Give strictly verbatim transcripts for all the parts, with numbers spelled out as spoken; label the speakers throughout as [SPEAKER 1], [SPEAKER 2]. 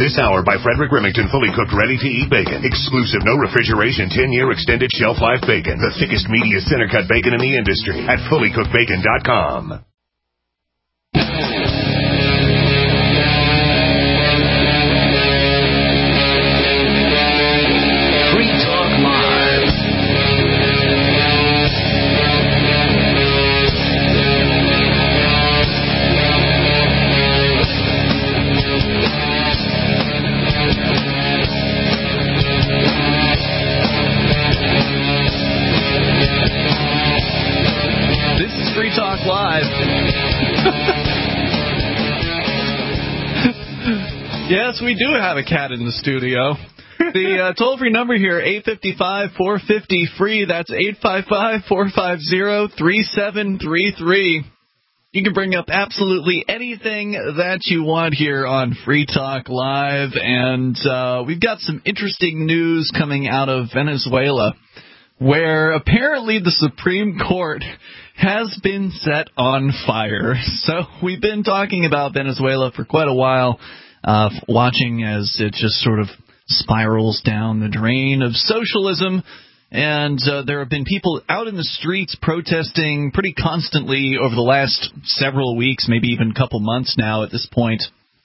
[SPEAKER 1] This hour by Frederick Remington, fully cooked, ready-to-eat bacon. Exclusive, no refrigeration, ten-year extended shelf life bacon. The thickest, meatiest, center-cut bacon in the industry at fully cooked bacon dot com.
[SPEAKER 2] Live. Yes, we do have a cat in the studio. The uh, toll-free number here, eight five five, four five zero, free. That's eight five five, four five zero, three seven three three. You can bring up absolutely anything that you want here on Free Talk Live. And uh, we've got some interesting news coming out of Venezuela, where apparently the Supreme Court has been set on fire. So we've been talking about Venezuela for quite a while, uh, watching as it just sort of spirals down the drain of socialism. And uh, there have been people out in the streets protesting pretty constantly over the last several weeks, maybe even a couple months now at this point.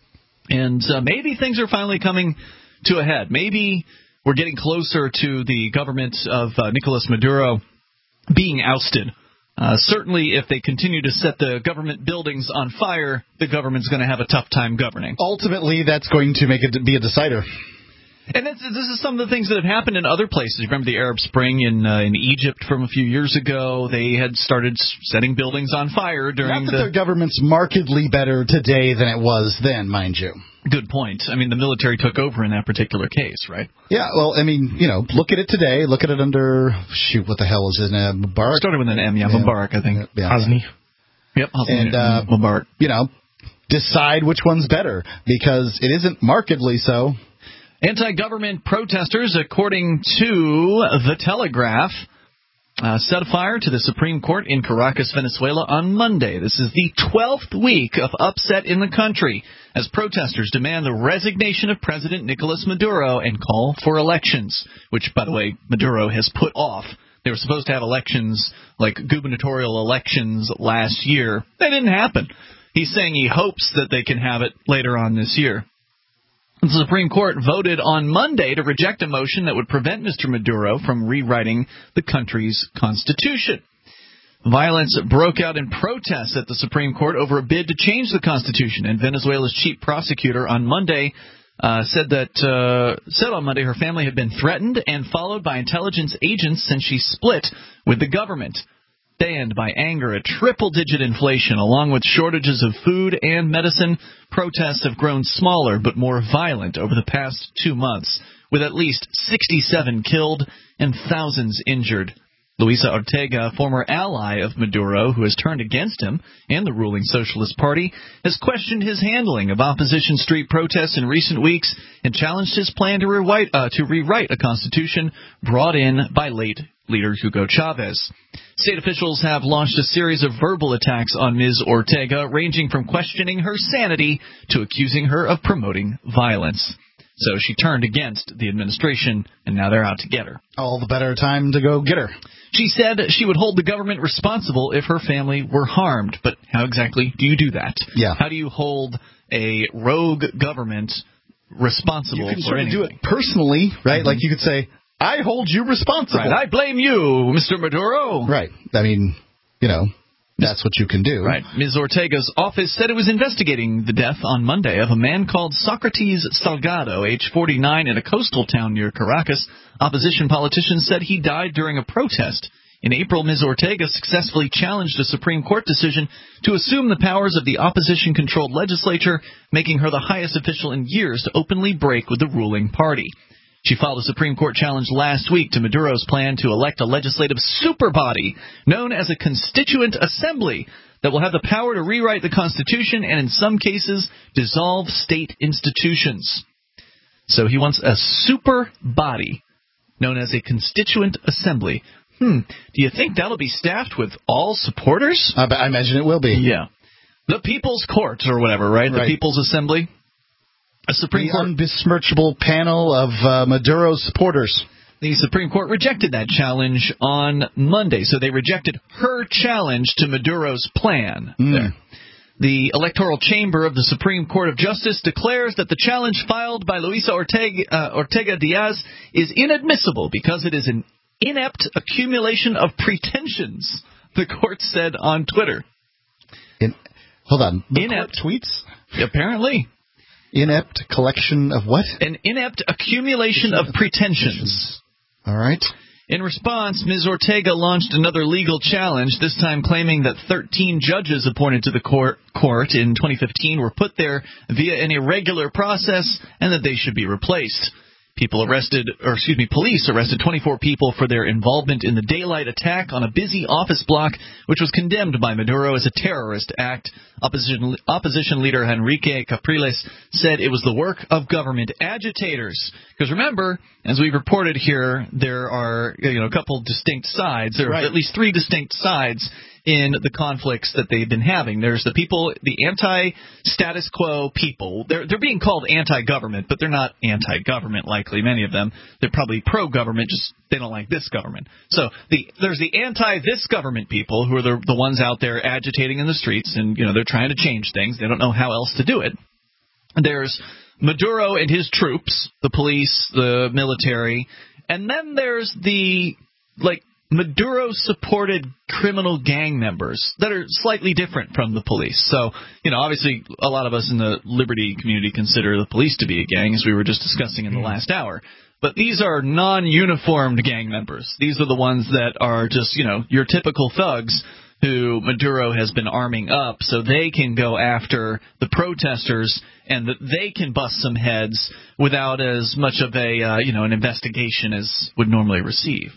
[SPEAKER 2] And uh, maybe things are finally coming to a head. Maybe we're getting closer to the government of uh, Nicolas Maduro being ousted. Uh, certainly, if they continue to set the government buildings on fire, the government's going to have a tough time governing.
[SPEAKER 3] Ultimately, that's going to make it be a decider.
[SPEAKER 2] And this, this is some of the things that have happened in other places. Remember the Arab Spring in uh, in Egypt from a few years ago? They had started setting buildings on fire during
[SPEAKER 3] Not that
[SPEAKER 2] the...
[SPEAKER 3] their government's markedly better today than it was then, mind you.
[SPEAKER 2] Good point. I mean, the military took over in that particular case, right?
[SPEAKER 3] Yeah, well, I mean, you know, look at it today. Look at it under, shoot, what the hell is it? Uh, Mubarak?
[SPEAKER 2] Started with an M, yeah, yeah. Mubarak, I think.
[SPEAKER 3] Yeah.
[SPEAKER 2] Hosni. Yep, Hosni
[SPEAKER 3] and uh,
[SPEAKER 2] Mubarak.
[SPEAKER 3] You know, decide which one's better, because it isn't markedly so.
[SPEAKER 2] Anti-government protesters, according to The Telegraph, uh, set fire to the Supreme Court in Caracas, Venezuela on Monday. This is the twelfth week of upset in the country as protesters demand the resignation of President Nicolas Maduro and call for elections, which, by the way, Maduro has put off. They were supposed to have elections, like gubernatorial elections, last year. That didn't happen. He's saying he hopes that they can have it later on this year. The Supreme Court voted on Monday to reject a motion that would prevent Mister Maduro from rewriting the country's constitution. Violence broke out in protests at the Supreme Court over a bid to change the constitution, and Venezuela's chief prosecutor on Monday uh, said that uh, said on Monday her family had been threatened and followed by intelligence agents since she split with the government. Fanned by anger at triple-digit inflation, along with shortages of food and medicine, protests have grown smaller but more violent over the past two months, with at least sixty-seven killed and thousands injured. Luisa Ortega, former ally of Maduro, who has turned against him and the ruling Socialist Party, has questioned his handling of opposition street protests in recent weeks and challenged his plan to rewrite, uh, to rewrite a constitution brought in by late leader Hugo Chavez. State officials have launched a series of verbal attacks on Miz Ortega, ranging from questioning her sanity to accusing her of promoting violence. So she turned against the administration, and now they're out to get her.
[SPEAKER 3] All the better time to go get her.
[SPEAKER 2] She said she would hold the government responsible if her family were harmed. But how exactly do you do that?
[SPEAKER 3] Yeah.
[SPEAKER 2] How do you hold a rogue government responsible
[SPEAKER 3] for anything? You can sort of
[SPEAKER 2] anything?
[SPEAKER 3] do it personally, right?
[SPEAKER 2] Mm-hmm.
[SPEAKER 3] Like you could say, I hold you responsible.
[SPEAKER 2] Right. I blame you, Mister Maduro.
[SPEAKER 3] Right. I mean, you know, that's what you can do.
[SPEAKER 2] Right. Miz Ortega's office said it was investigating the death on Monday of a man called Socrates Salgado, age forty-nine, in a coastal town near Caracas. Opposition politicians said he died during a protest. In April, Miz Ortega successfully challenged a Supreme Court decision to assume the powers of the opposition-controlled legislature, making her the highest official in years to openly break with the ruling party. She filed a Supreme Court challenge last week to Maduro's plan to elect a legislative superbody known as a constituent assembly that will have the power to rewrite the Constitution and, in some cases, dissolve state institutions. So he wants a super body known as a constituent assembly. Hmm. Do you think that'll be staffed with all supporters?
[SPEAKER 3] I, I imagine it will be.
[SPEAKER 2] Yeah. The People's Court or whatever, right? The
[SPEAKER 3] right.
[SPEAKER 2] People's Assembly. A Supreme
[SPEAKER 3] the
[SPEAKER 2] Court
[SPEAKER 3] unbesmirchable panel of uh, Maduro's supporters.
[SPEAKER 2] The Supreme Court rejected that challenge on Monday, so they rejected her challenge to Maduro's plan.
[SPEAKER 3] Mm.
[SPEAKER 2] There. The Electoral Chamber of the Supreme Court of Justice declares that the challenge filed by Luisa Ortega, uh, Ortega Diaz is inadmissible because it is an inept accumulation of pretensions, the court said on Twitter.
[SPEAKER 3] In, hold on. The
[SPEAKER 2] inept
[SPEAKER 3] court tweets?
[SPEAKER 2] Apparently.
[SPEAKER 3] Inept collection of what?
[SPEAKER 2] An inept accumulation of pretensions.
[SPEAKER 3] All right.
[SPEAKER 2] In response, Miz Ortega launched another legal challenge, this time claiming that thirteen judges appointed to the court, court in twenty fifteen were put there via an irregular process and that they should be replaced. People arrested, or excuse me, police arrested twenty-four people for their involvement in the daylight attack on a busy office block, which was condemned by Maduro as a terrorist act. Opposition, opposition leader Enrique Capriles said it was the work of government agitators. Because remember, as we've reported here, there are you know a couple distinct sides. There are right. at least three distinct sides in the conflicts that they've been having. There's the people, the anti-status quo people. They're they're being called anti-government, but they're not anti-government likely, many of them. They're probably pro-government, just they don't like this government. So the there's the anti-this government people who are the, the ones out there agitating in the streets, and you know they're trying to change things. They don't know how else to do it. There's Maduro and his troops, the police, the military, and then there's the, like, Maduro-supported criminal gang members that are slightly different from the police. So, you know, obviously a lot of us in the liberty community consider the police to be a gang, as we were just discussing in the last hour. But these are non-uniformed gang members. These are the ones that are just, you know, your typical thugs who Maduro has been arming up so they can go after the protesters and that they can bust some heads without as much of a, uh, you know, an investigation as would normally receive.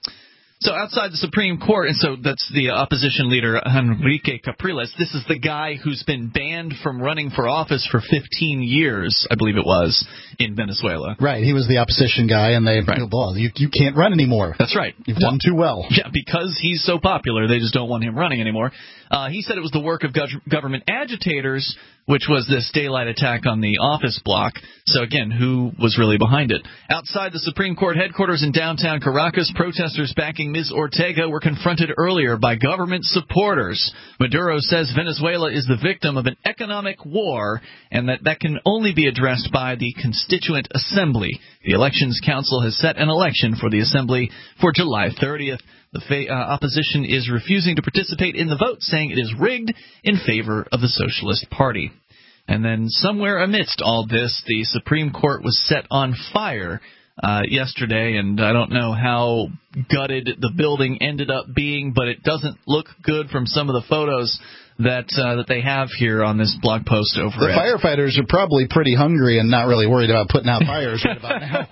[SPEAKER 2] So outside the Supreme Court, and so that's the opposition leader, Enrique Capriles. This is the guy who's been banned from running for office for fifteen years, I believe it was, in Venezuela.
[SPEAKER 3] Right. He was the opposition guy, and they, right. well, you, you can't run anymore.
[SPEAKER 2] That's right.
[SPEAKER 3] You've done too well.
[SPEAKER 2] Yeah, because he's so popular, they just don't want him running anymore. Uh, he said it was the work of gov- government agitators, which was this daylight attack on the office block. So, again, who was really behind it? Outside the Supreme Court headquarters in downtown Caracas, protesters backing Miz Ortega were confronted earlier by government supporters. Maduro says Venezuela is the victim of an economic war and that that can only be addressed by the Constituent Assembly. The Elections Council has set an election for the Assembly for July thirtieth. The fa- uh, opposition is refusing to participate in the vote, saying it is rigged in favor of the Socialist Party. And then somewhere amidst all this, the Supreme Court was set on fire uh, yesterday, and I don't know how gutted the building ended up being, but it doesn't look good from some of the photos that uh, that they have here on this blog post over
[SPEAKER 3] The
[SPEAKER 2] at...
[SPEAKER 3] firefighters are probably pretty hungry and not really worried about putting out fires right about now.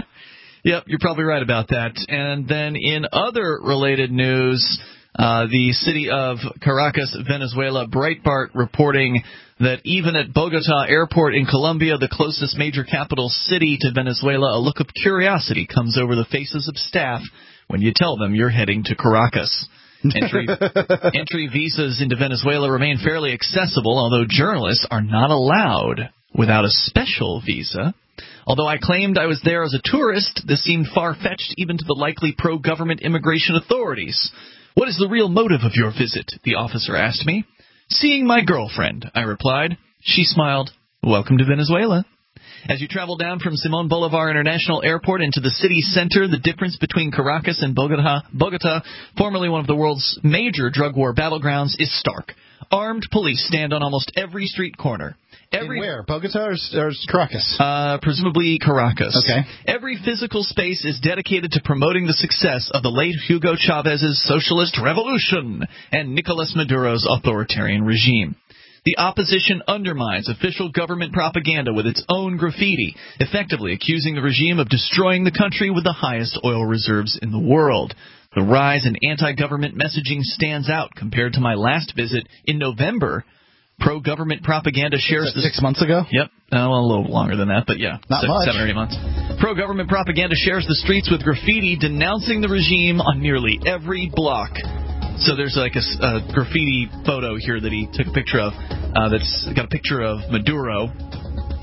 [SPEAKER 2] Yep, you're probably right about that. And then in other related news, uh, the city of Caracas, Venezuela, Breitbart reporting that even at Bogota Airport in Colombia, the closest major capital city to Venezuela, a look of curiosity comes over the faces of staff when you tell them you're heading to Caracas. Entry, entry visas into Venezuela remain fairly accessible, although journalists are not allowed without a special visa. Although I claimed I was there as a tourist, this seemed far-fetched even to the likely pro-government immigration authorities. What is the real motive of your visit? The officer asked me. Seeing my girlfriend, I replied. She smiled. Welcome to Venezuela. As you travel down from Simón Bolívar International Airport into the city center, the difference between Caracas and Bogota, Bogota, formerly one of the world's major drug war battlegrounds, is stark. Armed police stand on almost every street corner. Every,
[SPEAKER 3] In where? Bogota or, or Caracas?
[SPEAKER 2] Uh, presumably Caracas.
[SPEAKER 3] Okay.
[SPEAKER 2] Every physical space is dedicated to promoting the success of the late Hugo Chávez's socialist revolution and Nicolas Maduro's authoritarian regime. The opposition undermines official government propaganda with its own graffiti, effectively accusing the regime of destroying the country with the highest oil reserves in the world. The rise in anti-government messaging stands out compared to my last visit in November. Pro-government propaganda shares the...
[SPEAKER 3] Six months ago?
[SPEAKER 2] Yep. Uh, well, a little longer than that, but yeah.
[SPEAKER 3] Not
[SPEAKER 2] seven,
[SPEAKER 3] much.
[SPEAKER 2] Seven or eight months. Pro-government propaganda shares the streets with graffiti denouncing the regime on nearly every block. So there's like a, a graffiti photo here that he took a picture of uh, that's got a picture of Maduro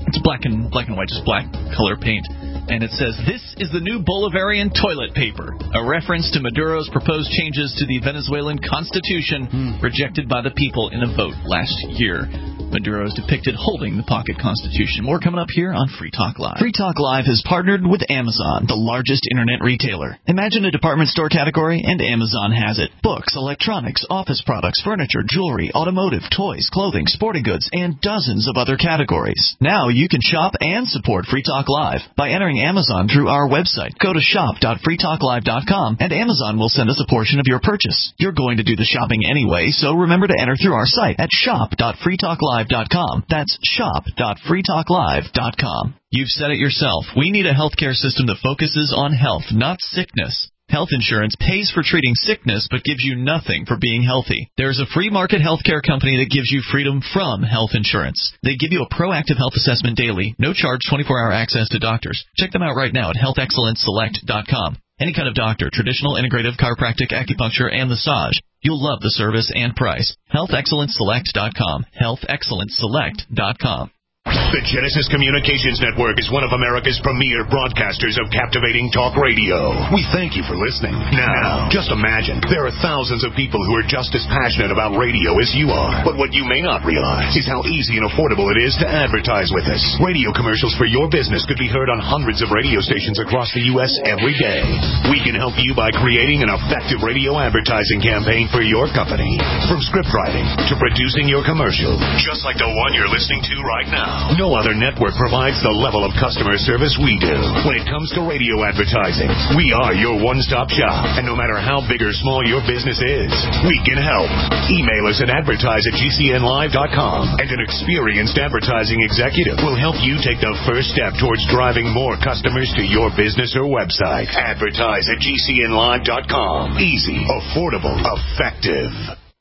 [SPEAKER 2] It's black and black and white, just black color paint. And it says, "This is the new Bolivarian toilet paper," a reference to Maduro's proposed changes to the Venezuelan constitution hmm. rejected by the people in a vote last year. Maduro is depicted holding the pocket constitution. More coming up here on Free Talk Live. Free Talk Live has partnered with Amazon, the largest internet retailer. Imagine a department store category, and Amazon has it. Books, electronics, office products, furniture, jewelry, automotive, toys, clothing, sporting goods, and dozens of other categories. Now you can shop and support Free Talk Live by entering Amazon through our website. Go to shop dot free talk live dot com, and Amazon will send us a portion of your purchase. You're going to do the shopping anyway, so remember to enter through our site at shop dot free talk live dot com. That's shop dot free talk live dot com. You've said it yourself. We need a healthcare system that focuses on health, not sickness. Health insurance pays for treating sickness but gives you nothing for being healthy. There's a free market healthcare company that gives you freedom from health insurance. They give you a proactive health assessment daily, no charge, twenty-four hour access to doctors. Check them out right now at health excellence select dot com. Any kind of doctor, traditional, integrative, chiropractic, acupuncture, and massage. You'll love the service and price. health excellence select dot com. health excellence select dot com.
[SPEAKER 1] The Genesis Communications Network is one of America's premier broadcasters of captivating talk radio. We thank you for listening. Now, just imagine, there are thousands of people who are just as passionate about radio as you are. But what you may not realize is how easy and affordable it is to advertise with us. Radio commercials for your business could be heard on hundreds of radio stations across the U S every day. We can help you by creating an effective radio advertising campaign for your company. From script writing to producing your commercial, just like the one you're listening to right now. No other network provides the level of customer service we do. When it comes to radio advertising, we are your one-stop shop. And no matter how big or small your business is, we can help. Email us at advertise at g c n live dot com, and an experienced advertising executive will help you take the first step towards driving more customers to your business or website. Advertise at g c n live dot com. Easy, affordable, effective.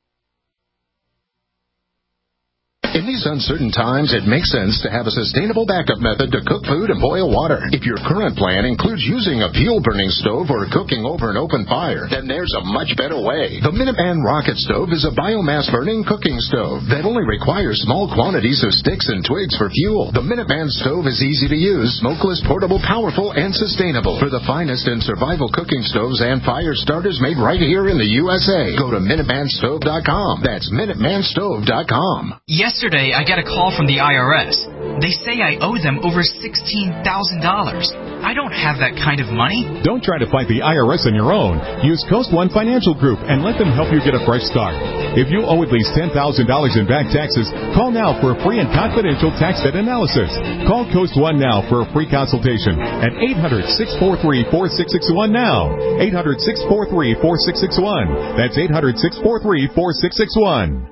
[SPEAKER 4] In these uncertain times, it makes sense to have a sustainable backup method to cook food and boil water. If your current plan includes using a fuel-burning stove or cooking over an open fire, then there's a much better way. The Minuteman Rocket Stove is a biomass-burning cooking stove that only requires small quantities of sticks and twigs for fuel. The Minuteman Stove is easy to use, smokeless, portable, powerful, and sustainable. For the finest in survival cooking stoves and fire starters made right here in the U S A, go to minuteman stove dot com. That's minuteman stove dot com.
[SPEAKER 5] Yes. Yesterday, I got a call from the I R S. They say I owe them over sixteen thousand dollars. I don't have that kind of money.
[SPEAKER 6] Don't try to fight the I R S on your own. Use Coast One Financial Group and let them help you get a fresh start. If you owe at least ten thousand dollars in back taxes, call now for a free and confidential tax debt analysis. Call Coast One now for a free consultation at eight hundred, six four three, four six six one now. eight hundred, six four three, four six six one. That's eight hundred, six four three, four six six one.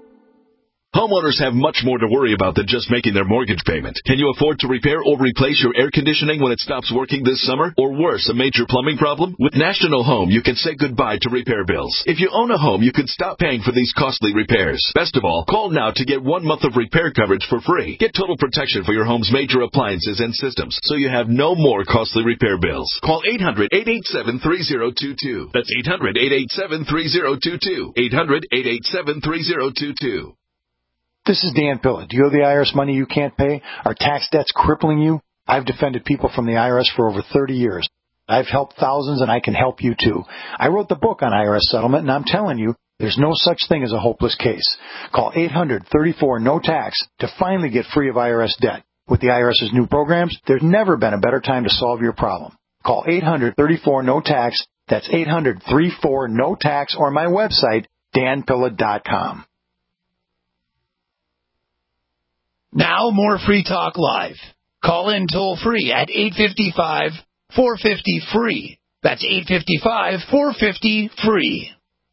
[SPEAKER 7] Homeowners have much more to worry about than just making their mortgage payment. Can you afford to repair or replace your air conditioning when it stops working this summer? Or worse, a major plumbing problem? With National Home, you can say goodbye to repair bills. If you own a home, you can stop paying for these costly repairs. Best of all, call now to get one month of repair coverage for free. Get total protection for your home's major appliances and systems, so you have no more costly repair bills. Call eight hundred, eight eight seven, three zero two two. That's eight hundred, eight eight seven, three zero two two. eight hundred, eight eight seven, three zero two two.
[SPEAKER 8] This is Dan Pilla. Do you owe the I R S money you can't pay? Are tax debts crippling you? I've defended people from the I R S for over thirty years. I've helped thousands, and I can help you too. I wrote the book on I R S settlement, and I'm telling you, there's no such thing as a hopeless case. Call eight hundred, thirty-four, no tax to finally get free of I R S debt. With the IRS's new programs, there's never been a better time to solve your problem. Call eight hundred, thirty-four, no tax. That's eight hundred, thirty-four, no tax, or my website, dan pilla dot com.
[SPEAKER 9] Now more Free Talk Live. Call in toll free at eight five five, four five zero, free. That's eight five five, four five zero, free.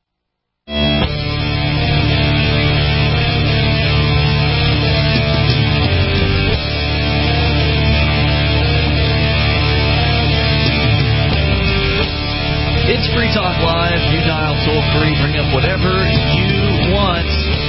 [SPEAKER 2] It's Free Talk Live. You dial toll free. Bring up whatever you want.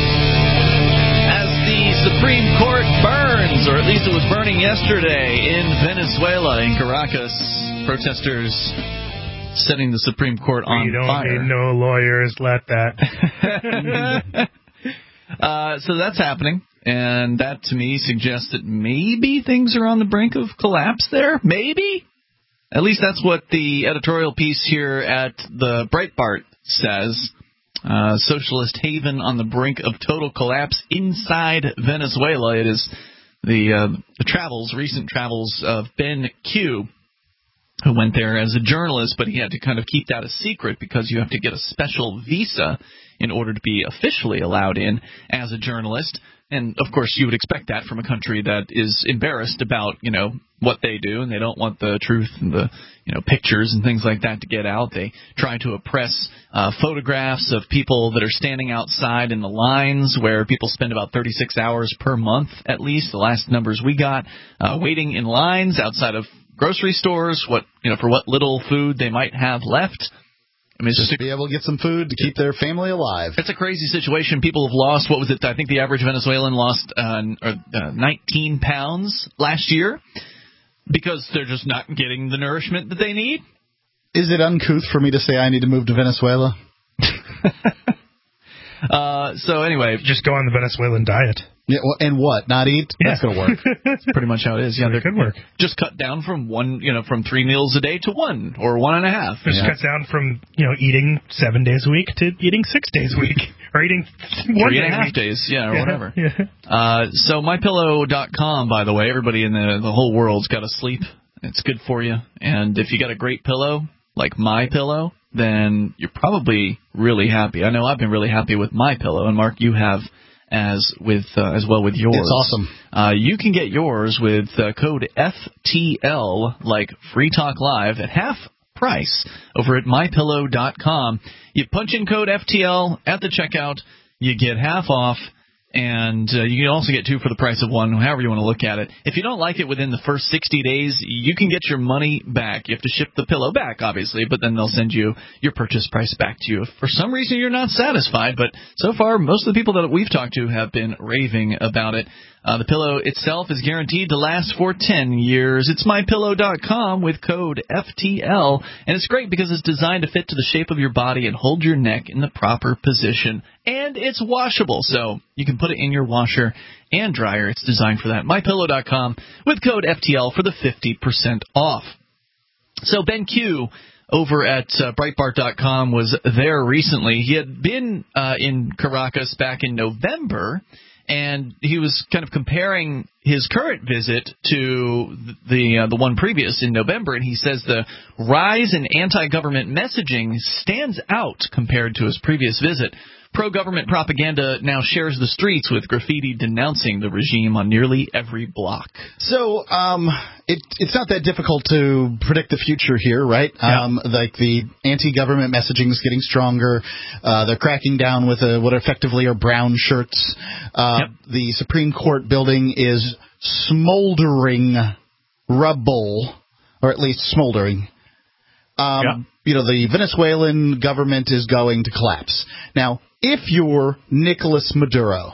[SPEAKER 2] Supreme Court burns, or at least it was burning yesterday in Venezuela, in Caracas. Protesters setting the Supreme Court on
[SPEAKER 10] you don't
[SPEAKER 2] fire.
[SPEAKER 10] Need no lawyers, let that.
[SPEAKER 2] uh, so that's happening. And that, to me, suggests that maybe things are on the brink of collapse there. Maybe? At least that's what the editorial piece here at the Breitbart says. Uh, socialist haven on the brink of total collapse inside Venezuela. It is the, uh, the travels, recent travels of Ben Q, who went there as a journalist, but he had to kind of keep that a secret because you have to get a special visa in order to be officially allowed in as a journalist. And, of course, you would expect that from a country that is embarrassed about, you know, what they do, and they don't want the truth and the, you know, pictures and things like that to get out. They try to oppress uh, photographs of people that are standing outside in the lines where people spend about thirty-six hours per month, at least, the last numbers we got, uh, waiting in lines outside of grocery stores, what you know, for what little food they might have left. I mean, it's
[SPEAKER 3] just
[SPEAKER 2] just
[SPEAKER 3] to be able to get some food to keep their family alive.
[SPEAKER 2] It's a crazy situation. People have lost, what was it? I think the average Venezuelan lost uh, uh, nineteen pounds last year because they're just not getting the nourishment that they need.
[SPEAKER 3] Is it uncouth for me to say I need to move to Venezuela?
[SPEAKER 2] uh, so anyway,
[SPEAKER 10] just go on the Venezuelan diet.
[SPEAKER 3] Yeah, well, and what? Not eat?
[SPEAKER 10] Yeah.
[SPEAKER 3] That's going to work.
[SPEAKER 2] That's pretty much how it is. Yeah,
[SPEAKER 10] that could work.
[SPEAKER 2] Just cut down from one, you know, from three meals a day to one or one and a half.
[SPEAKER 10] Just
[SPEAKER 2] yeah.
[SPEAKER 10] cut down from, you know, eating seven days a week to eating six days a week, or eating one
[SPEAKER 2] three
[SPEAKER 10] day
[SPEAKER 2] and a half
[SPEAKER 10] week.
[SPEAKER 2] days, yeah, or
[SPEAKER 10] yeah,
[SPEAKER 2] whatever.
[SPEAKER 10] Yeah.
[SPEAKER 2] Uh, so my pillow dot com, by the way, everybody in the the whole world's got to sleep. It's good for you, and if you got a great pillow like MyPillow, then you're probably really happy. I know I've been really happy with MyPillow, and Mark, you have. As with uh, as well with yours.
[SPEAKER 3] It's awesome.
[SPEAKER 2] Uh, you can get yours with uh, code F T L, like Free Talk Live, at half price over at my pillow dot com. You punch in code F T L at the checkout, you get half off, and uh, you can also get two for the price of one, however you want to look at it. If you don't like it within the first sixty days, you can get your money back. You have to ship the pillow back, obviously, but then they'll send you your purchase price back to you. If for some reason you're not satisfied, but so far most of the people that we've talked to have been raving about it. Uh, the pillow itself is guaranteed to last for ten years. It's my pillow dot com with code F T L, and it's great because it's designed to fit to the shape of your body and hold your neck in the proper position. And it's washable, so you can put it in your washer and dryer. It's designed for that. my pillow dot com with code F T L for the fifty percent off. So Ben Q over at uh, Breitbart dot com was there recently. He had been uh, in Caracas back in November, and he was kind of comparing his current visit to the uh, the one previous in November, and he says the rise in anti-government messaging stands out compared to his previous visit. Pro-government propaganda now shares the streets with graffiti denouncing the regime on nearly every block.
[SPEAKER 3] So um, it, it's not that difficult to predict the future here, right?
[SPEAKER 2] Yeah.
[SPEAKER 3] Um, like the anti-government messaging is getting stronger. Uh, they're cracking down with uh, what effectively are brown shirts. Uh,
[SPEAKER 2] yep.
[SPEAKER 3] The Supreme Court building is smoldering rubble, or at least smoldering. Um,
[SPEAKER 2] yep.
[SPEAKER 3] You know, the Venezuelan government is going to collapse. Now, if you're Nicolas Maduro,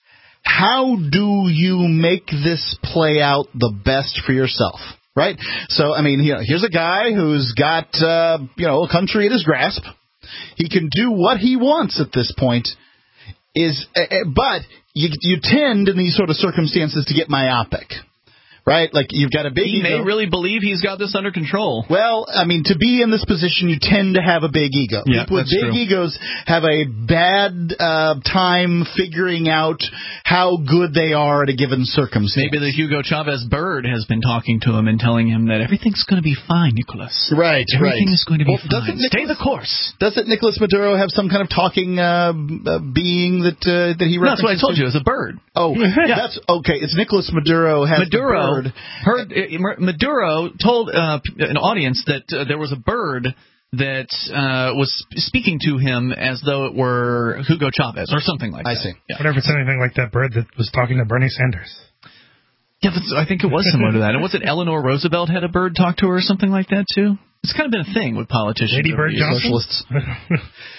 [SPEAKER 3] how do you make this play out the best for yourself, right? So, I mean, you know, here's a guy who's got, uh, you know, a country at his grasp. He can do what he wants at this point. Is, uh, but you, you tend in these sort of circumstances to get myopic. Right? Like, you've got a big
[SPEAKER 2] He
[SPEAKER 3] ego.
[SPEAKER 2] may really believe he's got this under control.
[SPEAKER 3] Well, I mean, to be in this position, you tend to have a big ego.
[SPEAKER 2] Yeah,
[SPEAKER 3] People with
[SPEAKER 2] that's
[SPEAKER 3] big
[SPEAKER 2] true.
[SPEAKER 3] egos have a bad uh, time figuring out how good they are at a given circumstance.
[SPEAKER 2] Maybe the Hugo Chavez bird has been talking to him and telling him that everything's going to be fine, Nicholas.
[SPEAKER 3] Right,
[SPEAKER 2] Everything
[SPEAKER 3] right.
[SPEAKER 2] is going to be
[SPEAKER 3] Well,
[SPEAKER 2] fine.
[SPEAKER 3] doesn't
[SPEAKER 2] Stay
[SPEAKER 3] Nicolas-
[SPEAKER 2] the course.
[SPEAKER 3] Doesn't Nicolas Maduro have some kind of talking uh, uh, being that uh, that he
[SPEAKER 2] No, that's
[SPEAKER 3] references?
[SPEAKER 2] what I told
[SPEAKER 3] to?
[SPEAKER 2] you. It's a bird.
[SPEAKER 3] Oh,
[SPEAKER 2] Yeah.
[SPEAKER 3] that's okay. It's Nicolas Maduro has
[SPEAKER 2] Maduro
[SPEAKER 3] the bird.
[SPEAKER 2] heard uh, Maduro told uh, an audience that uh, there was a bird that uh, was speaking to him as though it were Hugo Chavez or something like
[SPEAKER 3] I
[SPEAKER 2] that.
[SPEAKER 3] see.
[SPEAKER 2] Yeah.
[SPEAKER 10] Whatever, it's anything like that bird that was talking to Bernie Sanders.
[SPEAKER 2] Yeah, but I think it was similar to that. And was it Eleanor Roosevelt had a bird talk to her or something like that too? It's kind of been a thing with politicians.
[SPEAKER 10] Lady
[SPEAKER 2] over
[SPEAKER 10] Bird
[SPEAKER 2] the years.
[SPEAKER 10] Johnson?
[SPEAKER 3] Socialists.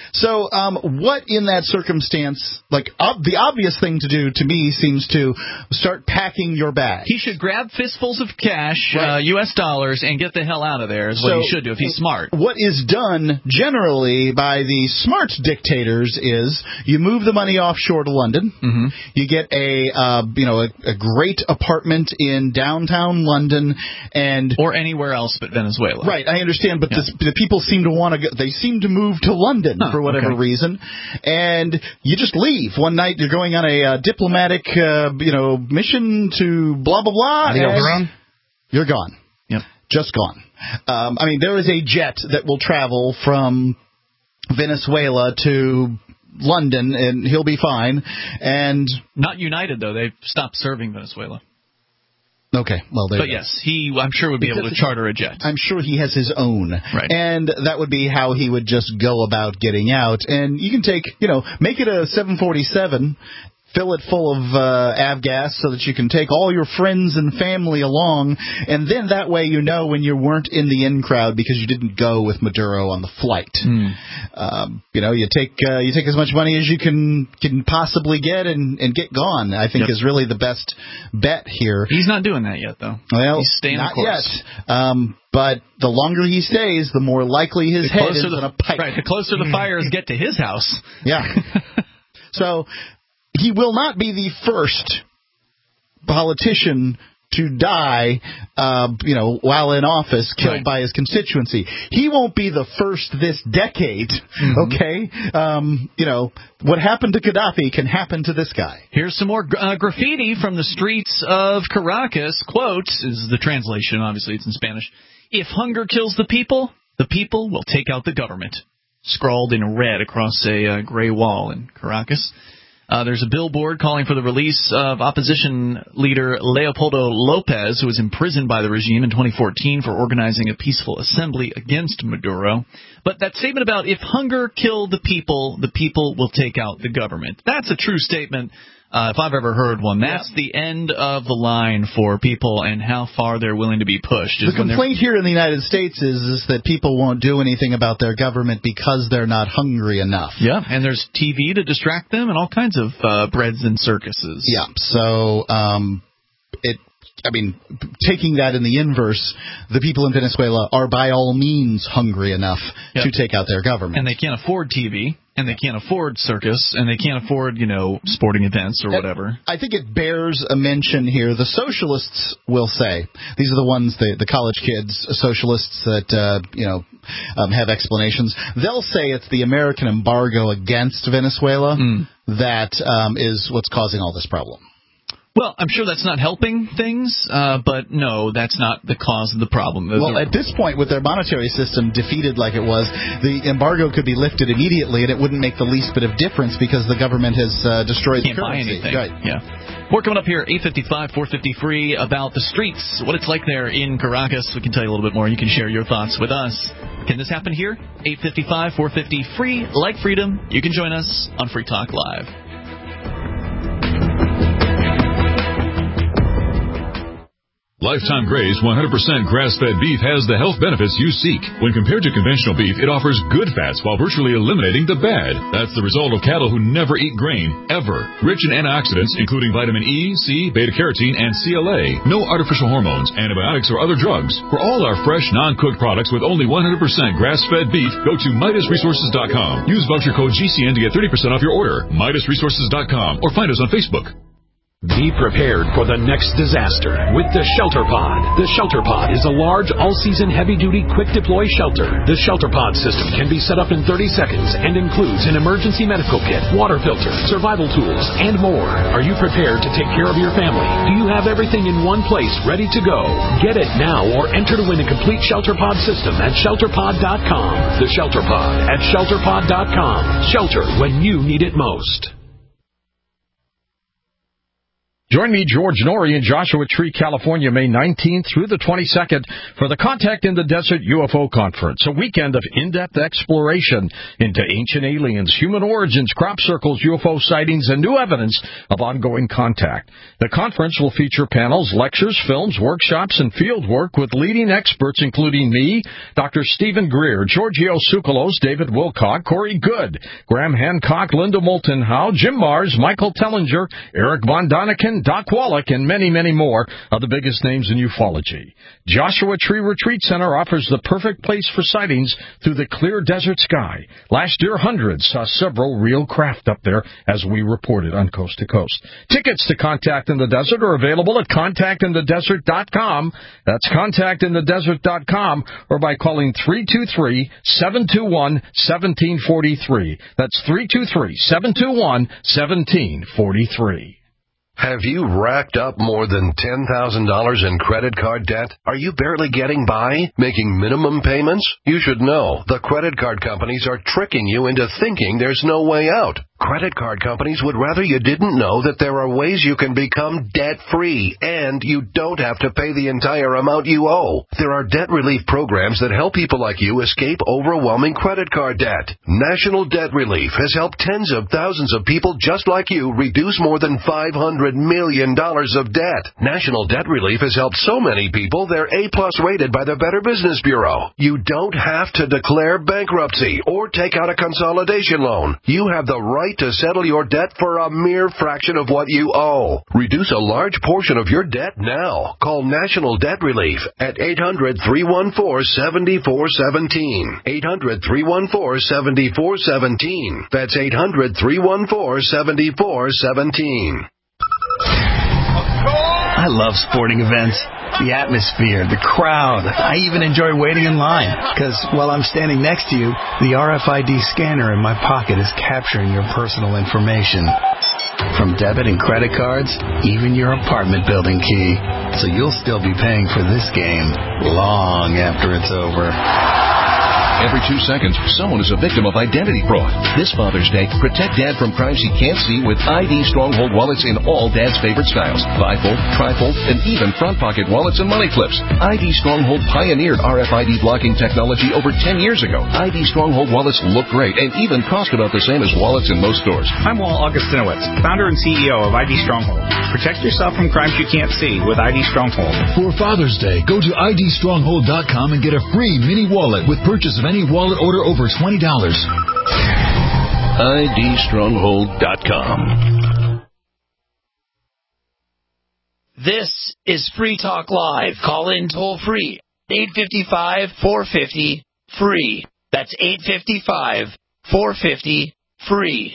[SPEAKER 3] So, um, what in that circumstance, like, ob- the obvious thing to do to me seems to start packing your bag.
[SPEAKER 2] He should grab fistfuls of cash,
[SPEAKER 3] Right.
[SPEAKER 2] uh, U S dollars, and get the hell out of there is what
[SPEAKER 3] So,
[SPEAKER 2] he should do if he's smart.
[SPEAKER 3] What is done generally by the smart dictators is you move the money offshore to London.
[SPEAKER 2] Mm-hmm.
[SPEAKER 3] You get a, uh, you know, a, a great apartment in downtown London, and
[SPEAKER 2] or anywhere else but Venezuela.
[SPEAKER 3] Right, I understand, but
[SPEAKER 2] Yeah.
[SPEAKER 3] this, the people seem to want to go. They seem to move to London
[SPEAKER 2] Huh,
[SPEAKER 3] for whatever
[SPEAKER 2] okay.
[SPEAKER 3] reason, and you just leave one night. You're going on a uh, diplomatic, uh, you know, mission to blah blah blah. and You're gone.
[SPEAKER 2] Yep.
[SPEAKER 3] Just gone. Um, I mean, there is a jet that will travel from Venezuela to London, and he'll be fine. And
[SPEAKER 2] Not United, though. They've stopped serving Venezuela.
[SPEAKER 3] okay, well, there
[SPEAKER 2] But
[SPEAKER 3] you go.
[SPEAKER 2] yes, he, I'm sure, would be able to
[SPEAKER 3] Because-
[SPEAKER 2] charter a jet.
[SPEAKER 3] I'm sure he has his own.
[SPEAKER 2] Right.
[SPEAKER 3] And that would be how he would just go about getting out. And you can take, you know, make it a seven forty-seven, fill it full of uh, avgas so that you can take all your friends and family along. And then that way you know when you weren't in the in crowd because you didn't go with Maduro on the flight.
[SPEAKER 2] Mm.
[SPEAKER 3] Um, you know, you take uh, you take as much money as you can can possibly get and, and get gone, I think
[SPEAKER 2] Yep.
[SPEAKER 3] is really the best bet here.
[SPEAKER 2] He's not doing that yet, though.
[SPEAKER 3] Well,
[SPEAKER 2] He's staying
[SPEAKER 3] not
[SPEAKER 2] the course.
[SPEAKER 3] yet. Um, but the longer he stays, the more likely his
[SPEAKER 2] The
[SPEAKER 3] head is
[SPEAKER 2] closer
[SPEAKER 3] on
[SPEAKER 2] the,
[SPEAKER 3] a pike.
[SPEAKER 2] right, the closer the fires get to his house.
[SPEAKER 3] Yeah. So he will not be the first politician to die, uh, you know, while in office, killed
[SPEAKER 2] Right.
[SPEAKER 3] by his constituency. He won't be the first this decade.
[SPEAKER 2] Mm-hmm.
[SPEAKER 3] Okay, um, you know, what happened to Gaddafi can happen to this guy.
[SPEAKER 2] Here's some more uh, graffiti from the streets of Caracas. Quote, is the translation, obviously it's in Spanish. If hunger kills the people, the people will take out the government. Scrawled in red across a uh, gray wall in Caracas. Uh, there's a billboard calling for the release of opposition leader Leopoldo Lopez, who was imprisoned by the regime in twenty fourteen for organizing a peaceful assembly against Maduro. But that statement about if hunger killed the people, the people will take out the government. That's a true statement, uh, if I've ever heard one. That's yeah. the end of the line for people and how far they're willing to be pushed.
[SPEAKER 3] The complaint here in the United States is, is that people won't do anything about their government because they're not hungry enough.
[SPEAKER 2] Yeah, and there's T V to distract them and all kinds of uh, breads and circuses.
[SPEAKER 3] Yeah, so um, it. I mean, taking that in the inverse, the people in Venezuela are by all means hungry enough yep. to take out their government.
[SPEAKER 2] And they can't afford T V, and they can't afford circus, and they can't afford, you know, sporting events or whatever.
[SPEAKER 3] I think it bears a mention here. The socialists will say, these are the ones, the, the college kids, socialists that, uh, you know, um, have explanations. They'll say it's the American embargo against Venezuela mm. that um, is what's causing all this problem.
[SPEAKER 2] Well, I'm sure that's not helping things, uh, but no, that's not the cause of the problem. The,
[SPEAKER 3] well,
[SPEAKER 2] the,
[SPEAKER 3] at this point, with their monetary system defeated like it was, the embargo could be lifted immediately, and it wouldn't make the least bit of difference because the government has uh, destroyed
[SPEAKER 2] can't
[SPEAKER 3] the currency.
[SPEAKER 2] Buy anything.
[SPEAKER 3] Right.
[SPEAKER 2] Yeah. More coming up here, eight fifty-five, four fifty free, about the streets, what it's like there in Caracas. We can tell you a little bit more. You can share your thoughts with us. Can this happen here? eight fifty-five, four fifty free, like freedom. You can join us on Free Talk Live.
[SPEAKER 11] Lifetime Graze one hundred percent grass-fed beef has the health benefits you seek. When compared to conventional beef, it offers good fats while virtually eliminating the bad. That's the result of cattle who never eat grain, ever. Rich in antioxidants, including vitamin E, C, beta-carotene, and C L A. No artificial hormones, antibiotics, or other drugs. For all our fresh, non-cooked products with only one hundred percent grass-fed beef, go to Midas Resources dot com. Use voucher code G C N to get thirty percent off your order. Midas Resources dot com or find us on Facebook.
[SPEAKER 12] Be prepared for the next disaster with the Shelter Pod. The Shelter Pod is a large, all-season, heavy-duty, quick-deploy shelter. The Shelter Pod system can be set up in thirty seconds and includes an emergency medical kit, water filter, survival tools, and more. Are you prepared to take care of your family? Do you have everything in one place ready to go? Get it now or enter to win a complete Shelter Pod system at shelter pod dot com. The Shelter Pod at shelter pod dot com. Shelter when you need it most.
[SPEAKER 13] Join me, George Norrie, in Joshua Tree, California, May nineteenth through the twenty-second for the Contact in the Desert U F O Conference, a weekend of in-depth exploration into ancient aliens, human origins, crop circles, U F O sightings, and new evidence of ongoing contact. The conference will feature panels, lectures, films, workshops, and field work with leading experts, including me, Doctor Stephen Greer, Giorgio Tsoukalos, David Wilcock, Corey Good, Graham Hancock, Linda Moulton Howe, Jim Mars, Michael Tellinger, Eric Von Daniken, Doc Wallach, and many, many more of the biggest names in ufology. Joshua Tree Retreat Center offers the perfect place for sightings through the clear desert sky. Last year, hundreds saw several real craft up there, as we reported on Coast to Coast. Tickets to Contact in the Desert are available at contact in the desert dot com. That's contact in the desert dot com, or by calling three two three, seven two one, one seven four three. That's three two three, seven two one, one seven four three.
[SPEAKER 14] Have you racked up more than ten thousand dollars in credit card debt? Are you barely getting by, making minimum payments? You should know the credit card companies are tricking you into thinking there's no way out. Credit card companies would rather you didn't know that there are ways you can become debt-free, and you don't have to pay the entire amount you owe. There are debt relief programs that help people like you escape overwhelming credit card debt. National Debt Relief has helped tens of thousands of people just like you reduce more than five hundred million dollars of debt. National Debt Relief has helped so many people they're A-plus rated by the Better Business Bureau. You don't have to declare bankruptcy or take out a consolidation loan. You have the right to settle your debt for a mere fraction of what you owe. Reduce a large portion of your debt now. Call National Debt Relief at eight hundred, three one four, seven four one seven. eight hundred, three one four, seven four one seven. That's eight hundred, three one four, seven four one seven.
[SPEAKER 15] I love sporting events. The atmosphere, the crowd. I even enjoy waiting in line, because while I'm standing next to you, the R F I D scanner in my pocket is capturing your personal information. From debit and credit cards, even your apartment building key. So you'll still be paying for this game long after it's over.
[SPEAKER 16] Every two seconds, someone is a victim of identity fraud. This Father's Day, protect Dad from crimes he can't see with I D Stronghold wallets in all Dad's favorite styles. Bifold, trifold, and even front pocket wallets and money clips. I D Stronghold pioneered R F I D blocking technology over ten years ago. I D Stronghold wallets look great and even cost about the same as wallets in most stores.
[SPEAKER 17] I'm Walt Augustinowicz, founder and C E O of I D Stronghold. Protect yourself from crimes you can't see with I D Stronghold.
[SPEAKER 18] For Father's Day, go to I D stronghold dot com and get a free mini wallet with purchase of any wallet order over twenty dollars.
[SPEAKER 16] I D stronghold dot com.
[SPEAKER 9] This is Free Talk Live. Call in toll free. eight five five, four five zero, free. That's eight five five, four five zero, free.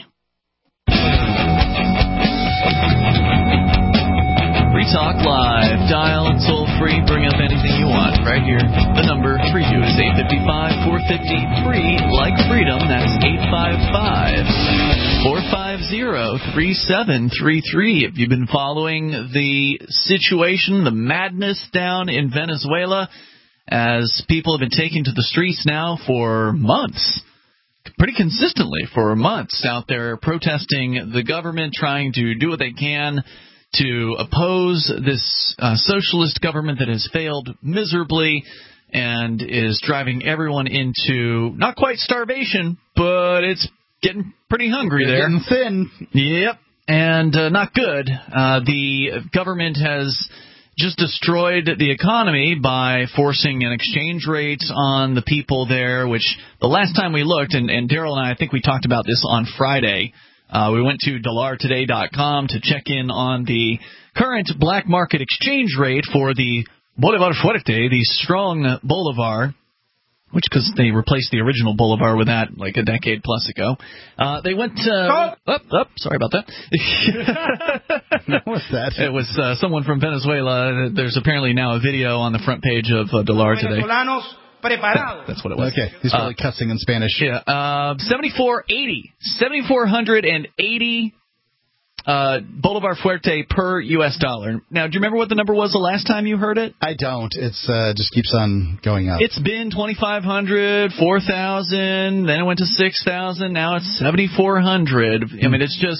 [SPEAKER 2] Free Talk Live. Dial toll free. Bring up anything you want right here. The number for you is eight five five, four five zero, free. Like freedom, that's eight five five, four five zero, three seven three three. If you've been following the situation, the madness down in Venezuela, as people have been taken to the streets now for months, pretty consistently for months, out there protesting the government, trying to do what they can to oppose this uh, socialist government that has failed miserably and is driving everyone into not quite starvation, but it's getting pretty hungry
[SPEAKER 3] They're
[SPEAKER 2] there.
[SPEAKER 3] Getting thin.
[SPEAKER 2] Yep, and uh, not good. Uh, the government has just destroyed the economy by forcing an exchange rate on the people there, which the last time we looked, and, and Daryl and I, I think we talked about this on Friday. Uh, we went to dollar today dot com to check in on the current black market exchange rate for the Bolivar Fuerte, the strong Bolivar, which because they replaced the original Bolivar with that like a decade plus ago. Uh, they went uh, oh. up, up. Sorry about that.
[SPEAKER 3] What was that?
[SPEAKER 2] It was uh, someone from Venezuela. There's apparently now a video on the front page of uh, Dollar Today. That, that's what it was.
[SPEAKER 3] Okay, he's probably uh, cussing in Spanish.
[SPEAKER 2] Yeah, uh, seventy-four eighty, seventy-four eighty uh, Bolivar Fuerte per U S dollar. Now, do you remember what the number was the last time you heard it?
[SPEAKER 3] I don't. It's uh, just keeps on going up.
[SPEAKER 2] It's been twenty-five hundred, four thousand, then it went to six thousand, now it's seventy-four hundred. I mean, it's just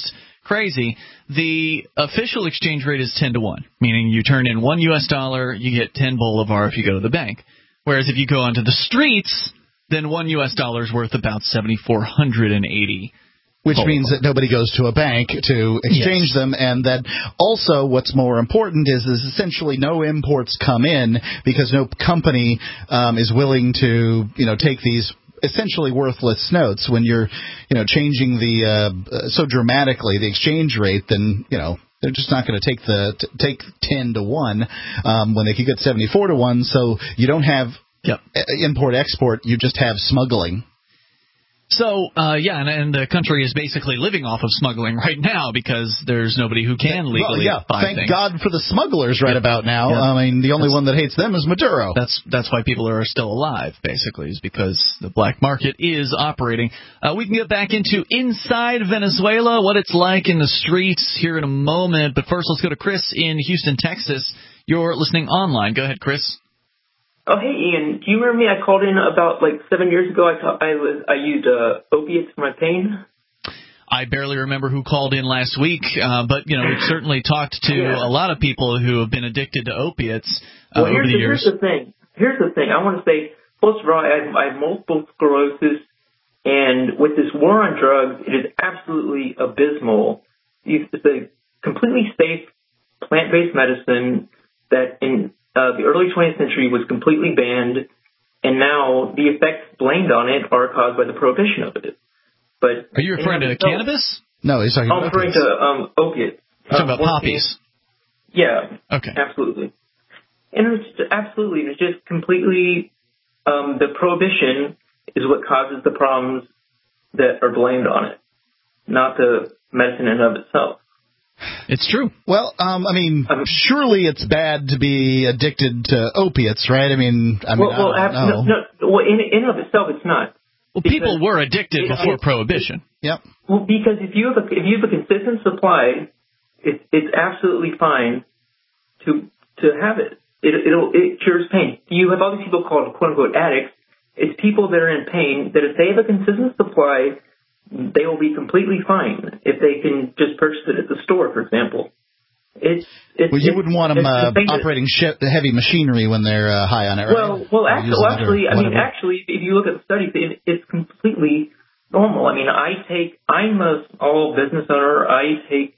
[SPEAKER 2] crazy. The official exchange rate is ten to one, meaning you turn in one U S dollar, you get ten Bolivar if you go to the bank. Whereas if you go onto the streets, then one U S dollar is worth about seven thousand four hundred eighty.
[SPEAKER 3] Which means that nobody goes to a bank to exchange yes. them, and that also what's more important is, is essentially no imports come in because no company um, is willing to, you know, take these essentially worthless notes. When you're, you know, changing the uh, so dramatically the exchange rate, then, you know, they're just not going to take the t- take ten to one um, when they could get seventy-four to one. So you don't have yep. import export, you just have smuggling.
[SPEAKER 2] So, uh, yeah, and, and the country is basically living off of smuggling right now because there's nobody who can legally
[SPEAKER 3] well, yeah,
[SPEAKER 2] buy
[SPEAKER 3] thank
[SPEAKER 2] things.
[SPEAKER 3] God for the smugglers right
[SPEAKER 2] yep.
[SPEAKER 3] about now.
[SPEAKER 2] Yep.
[SPEAKER 3] I mean, the only
[SPEAKER 2] that's,
[SPEAKER 3] one that hates them is Maduro.
[SPEAKER 2] That's that's why people are still alive, basically, is because the black market is operating. Uh, we can get back into inside Venezuela, what it's like in the streets here in a moment. But first, let's go to Chris in Houston, Texas. You're listening online. Go ahead, Chris.
[SPEAKER 19] Oh, hey, Ian, do you remember me? I called in about, like, seven years ago. I thought I was I used uh, opiates for my pain.
[SPEAKER 2] I barely remember who called in last week, uh, but, you know, we've certainly talked to
[SPEAKER 19] yeah.
[SPEAKER 2] a lot of people who have been addicted to opiates uh,
[SPEAKER 19] well,
[SPEAKER 2] over the,
[SPEAKER 19] the
[SPEAKER 2] years.
[SPEAKER 19] Here's the thing. Here's the thing. I want to say, first of all, I have, I have multiple sclerosis, and with this war on drugs, it is absolutely abysmal. It's a completely safe plant-based medicine that in Uh, the early twentieth century was completely banned, and now the effects blamed on it are caused by the prohibition of it. But
[SPEAKER 2] are you referring to cannabis?
[SPEAKER 3] No, he's talking
[SPEAKER 19] I'm
[SPEAKER 3] about
[SPEAKER 19] referring to um, opiates.
[SPEAKER 2] You're talking
[SPEAKER 19] um,
[SPEAKER 2] about poppies?
[SPEAKER 19] Yeah.
[SPEAKER 2] Okay.
[SPEAKER 19] Absolutely. And it's just, absolutely, it's just completely um, the prohibition is what causes the problems that are blamed on it, not the medicine in and of itself.
[SPEAKER 2] It's true.
[SPEAKER 3] Well, um, I mean, surely it's bad to be addicted to opiates, right? I mean, I mean,
[SPEAKER 19] well, well,
[SPEAKER 3] I don't know.
[SPEAKER 19] No, no, well, in, in and of itself, it's not.
[SPEAKER 2] Well, people were addicted
[SPEAKER 19] it,
[SPEAKER 2] before
[SPEAKER 19] it,
[SPEAKER 2] prohibition.
[SPEAKER 3] Yep.
[SPEAKER 19] Well, because if you have a if you have a consistent supply, it, it's absolutely fine to to have it. It it'll, it cures pain. You have other people called quote unquote addicts. It's people that are in pain that if they have a consistent supply, they will be completely fine if they can just purchase it at the store, for example. It's, it's
[SPEAKER 3] well, you
[SPEAKER 19] it's,
[SPEAKER 3] wouldn't want them uh, operating sh- heavy machinery when they're uh, high on it, right?
[SPEAKER 19] Well, well, actually, well, actually I mean, actually, if you look at the studies, it, it's completely normal. I mean, I take, I'm a small business owner. I take,